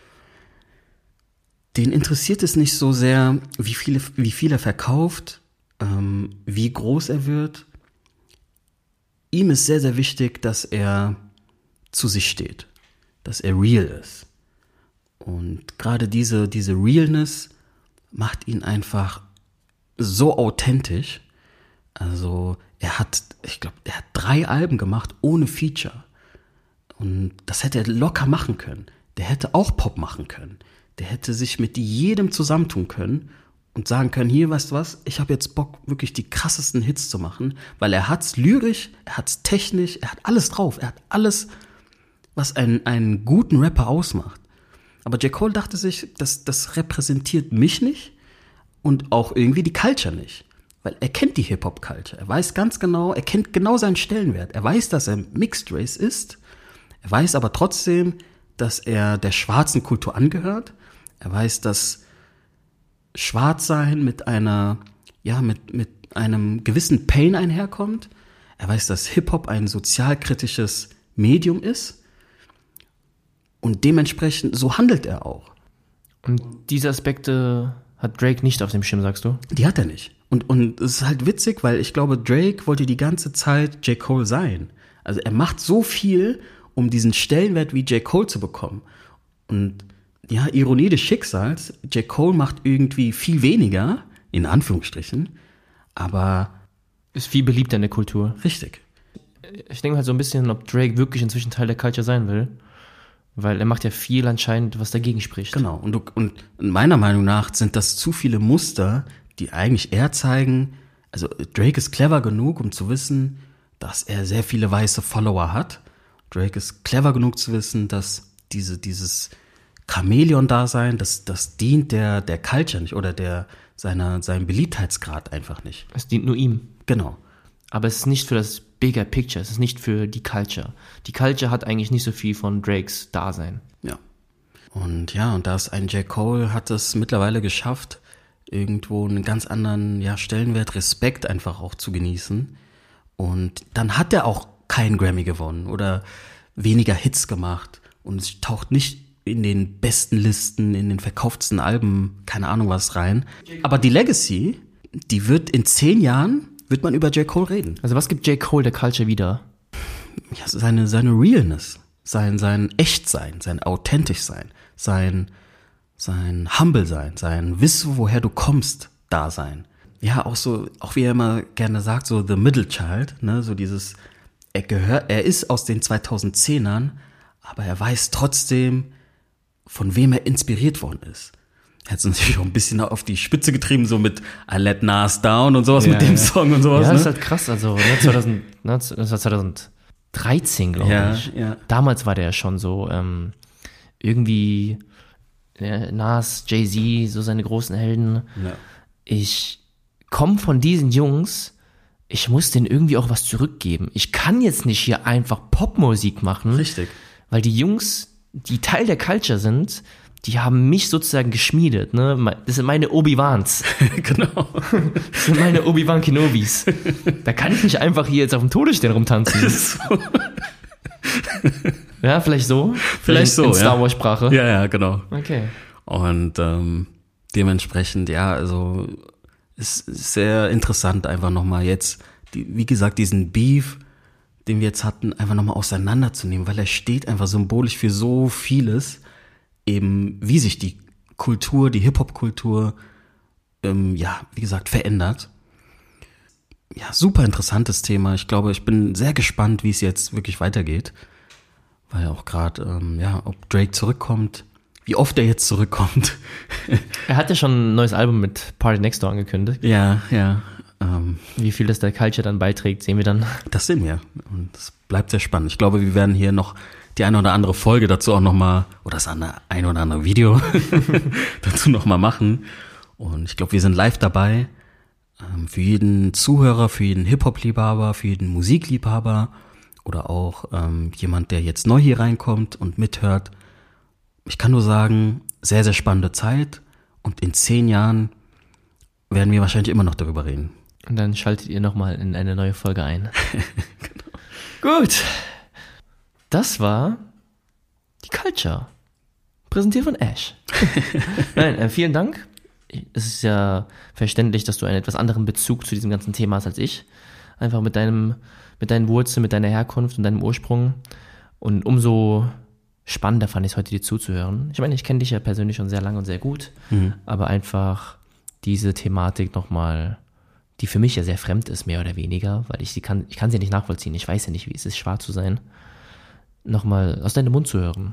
Speaker 3: den interessiert es nicht so sehr, wie viel er verkauft, wie groß er wird. Ihm ist sehr, sehr wichtig, dass er zu sich steht, dass er real ist. Und gerade diese Realness macht ihn einfach so authentisch. Also er hat 3 Alben gemacht ohne Feature. Und das hätte er locker machen können. Der hätte auch Pop machen können. Der hätte sich mit jedem zusammentun können und sagen können, hier, weißt du was, ich habe jetzt Bock, wirklich die krassesten Hits zu machen, weil er hat's lyrisch, er hat's technisch, er hat alles drauf, er hat alles, was einen guten Rapper ausmacht. Aber J. Cole dachte sich, das repräsentiert mich nicht und auch irgendwie die Culture nicht. Weil er kennt die Hip-Hop-Culture, er weiß ganz genau, er kennt genau seinen Stellenwert. Er weiß, dass er Mixed Race ist, er weiß aber trotzdem, dass er der schwarzen Kultur angehört. Er weiß, dass Schwarzsein mit einem gewissen Pain einherkommt. Er weiß, dass Hip-Hop ein sozialkritisches Medium ist. Und dementsprechend, so handelt er auch.
Speaker 2: Und diese Aspekte hat Drake nicht auf dem Schirm, sagst du?
Speaker 3: Die hat er nicht. Und es ist halt witzig, weil ich glaube, Drake wollte die ganze Zeit J. Cole sein. Also er macht so viel, um diesen Stellenwert wie J. Cole zu bekommen. Und ja, Ironie des Schicksals, J. Cole macht irgendwie viel weniger, in Anführungsstrichen, aber
Speaker 2: Ist viel beliebter in der Kultur.
Speaker 3: richtig.
Speaker 2: Ich denke halt so ein bisschen, ob Drake wirklich inzwischen Teil der Culture sein will. Weil er macht ja viel anscheinend, was dagegen spricht.
Speaker 3: Genau. Und meiner Meinung nach sind das zu viele Muster, die eigentlich eher zeigen, also Drake ist clever genug, um zu wissen, dass er sehr viele weiße Follower hat. Drake ist clever genug zu wissen, dass dieses Chamäleon-Dasein, das dient der Culture nicht oder seinem Beliebtheitsgrad einfach nicht.
Speaker 2: Es dient nur ihm.
Speaker 3: Genau.
Speaker 2: Aber es ist nicht für das Bigger Picture, es ist nicht für die Culture. Die Culture hat eigentlich nicht so viel von Drakes Dasein.
Speaker 3: Ja. Und da ist ein J. Cole hat es mittlerweile geschafft, irgendwo einen ganz anderen Stellenwert, Respekt einfach auch zu genießen. Und dann hat er auch keinen Grammy gewonnen oder weniger Hits gemacht. Und es taucht nicht in den besten Listen, in den verkauftesten Alben, keine Ahnung was rein. Aber die Legacy, die wird in 10 Jahren, wird man über J. Cole reden.
Speaker 2: Also was gibt J. Cole der Culture wieder?
Speaker 3: Ja, seine Realness, sein Echtsein, sein Authentischsein, sein Humble sein, sein Wissen, woher du kommst, Dasein. Ja, auch wie er immer gerne sagt, so the middle child, ne, so dieses, er ist aus den 2010ern, aber er weiß trotzdem, von wem er inspiriert worden ist. Er hat es natürlich auch ein bisschen auf die Spitze getrieben, so mit I Let Nas Down und sowas mit dem Song und sowas.
Speaker 2: Ja,
Speaker 3: ne?
Speaker 2: das ist halt krass. Also das war 2013, glaube ich.
Speaker 3: Ja.
Speaker 2: Damals war der ja schon so irgendwie Nas, Jay-Z, so seine großen Helden.
Speaker 3: Ja.
Speaker 2: Ich komme von diesen Jungs, ich muss denen irgendwie auch was zurückgeben. Ich kann jetzt nicht hier einfach Popmusik machen.
Speaker 3: Richtig.
Speaker 2: Weil die Jungs, die Teil der Culture sind, die haben mich sozusagen geschmiedet. Ne? Das sind meine Obi-Wans.
Speaker 3: Genau.
Speaker 2: Das sind meine Obi-Wan Kenobis. Da kann ich nicht einfach hier jetzt auf dem Todesstern rumtanzen.
Speaker 3: So.
Speaker 2: Ja, vielleicht so.
Speaker 3: Vielleicht so,
Speaker 2: in Star
Speaker 3: ja.
Speaker 2: Wars Sprache.
Speaker 3: Ja, genau.
Speaker 2: Okay.
Speaker 3: Und dementsprechend, ja, also es ist sehr interessant, einfach nochmal jetzt, wie gesagt, diesen Beef, den wir jetzt hatten, einfach nochmal auseinanderzunehmen, weil er steht einfach symbolisch für so vieles, eben wie sich die Kultur, die Hip-Hop-Kultur, wie gesagt, verändert. Ja, super interessantes Thema. Ich glaube, ich bin sehr gespannt, wie es jetzt wirklich weitergeht. Weil auch gerade, ob Drake zurückkommt, wie oft er jetzt zurückkommt.
Speaker 2: Er hat ja schon ein neues Album mit Party Next Door angekündigt.
Speaker 3: Ja.
Speaker 2: Wie viel das der Culture dann beiträgt, sehen wir dann.
Speaker 3: Das sehen wir. Und das bleibt sehr spannend. Ich glaube, wir werden hier noch die eine oder andere Folge dazu auch nochmal, oder das eine oder andere Video dazu nochmal machen. Und ich glaube, wir sind live dabei. Für jeden Zuhörer, für jeden Hip-Hop-Liebhaber, für jeden Musikliebhaber oder auch jemand, der jetzt neu hier reinkommt und mithört. Ich kann nur sagen, sehr, sehr spannende Zeit. Und in 10 Jahren werden wir wahrscheinlich immer noch darüber reden.
Speaker 2: Und dann schaltet ihr nochmal in eine neue Folge ein. Genau. Gut. Das war die Culture. Präsentiert von Ash. Nein, vielen Dank. Es ist ja verständlich, dass du einen etwas anderen Bezug zu diesem ganzen Thema hast als ich. Einfach mit deinen Wurzeln, mit deiner Herkunft und deinem Ursprung. Und umso spannender fand ich es heute, dir zuzuhören. Ich meine, ich kenne dich ja persönlich schon sehr lange und sehr gut, aber einfach diese Thematik nochmal, die für mich ja sehr fremd ist, mehr oder weniger, weil ich kann sie ja nicht nachvollziehen. Ich weiß ja nicht, wie es ist, schwarz zu sein. Nochmal aus deinem Mund zu hören.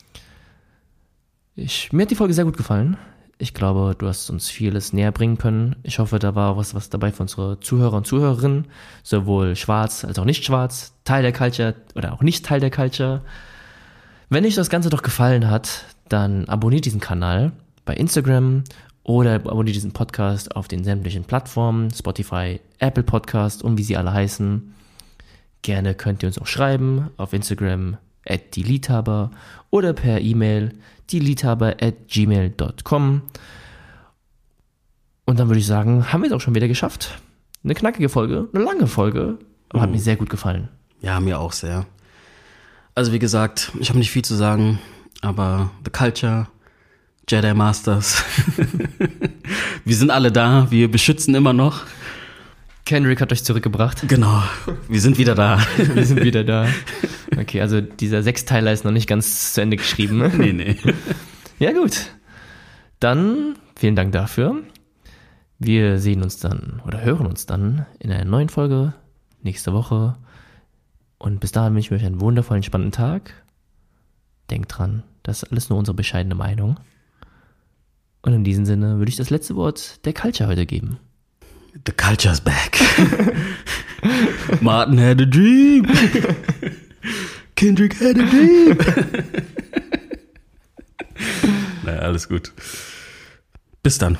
Speaker 2: Mir hat die Folge sehr gut gefallen. Ich glaube, du hast uns vieles näher bringen können. Ich hoffe, da war was dabei für unsere Zuhörer und Zuhörerinnen, sowohl schwarz als auch nicht schwarz, Teil der Culture oder auch nicht Teil der Culture. Wenn euch das Ganze doch gefallen hat, dann abonniert diesen Kanal bei Instagram oder abonniert diesen Podcast auf den sämtlichen Plattformen, Spotify, Apple Podcast und wie sie alle heißen. Gerne könnt ihr uns auch schreiben auf Instagram @dieliedhaber oder per E-Mail dieliedhaber@gmail.com. Und dann würde ich sagen, haben wir es auch schon wieder geschafft. Eine knackige Folge, eine lange Folge, aber hat mir sehr gut gefallen.
Speaker 3: Ja, mir auch sehr. Also wie gesagt, ich habe nicht viel zu sagen, aber The Culture, Jedi Masters, wir sind alle da, wir beschützen immer noch.
Speaker 2: Kendrick hat euch zurückgebracht.
Speaker 3: Genau, wir sind wieder da.
Speaker 2: Wir sind wieder da. Okay, also dieser 6-Teiler ist noch nicht ganz zu Ende geschrieben. Ne?
Speaker 3: Nee.
Speaker 2: Ja gut, dann vielen Dank dafür. Wir sehen uns dann oder hören uns dann in einer neuen Folge nächste Woche. Und bis dahin wünsche ich euch einen wundervollen, spannenden Tag. Denkt dran, das ist alles nur unsere bescheidene Meinung. Und in diesem Sinne würde ich das letzte Wort der Culture heute geben.
Speaker 3: The culture's back. Martin had a dream. Kendrick had a dream. Naja, alles gut. Bis dann.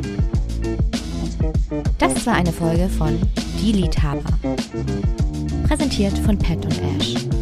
Speaker 1: Das war eine Folge von Die Liedhaber. Präsentiert von Pat und Ash.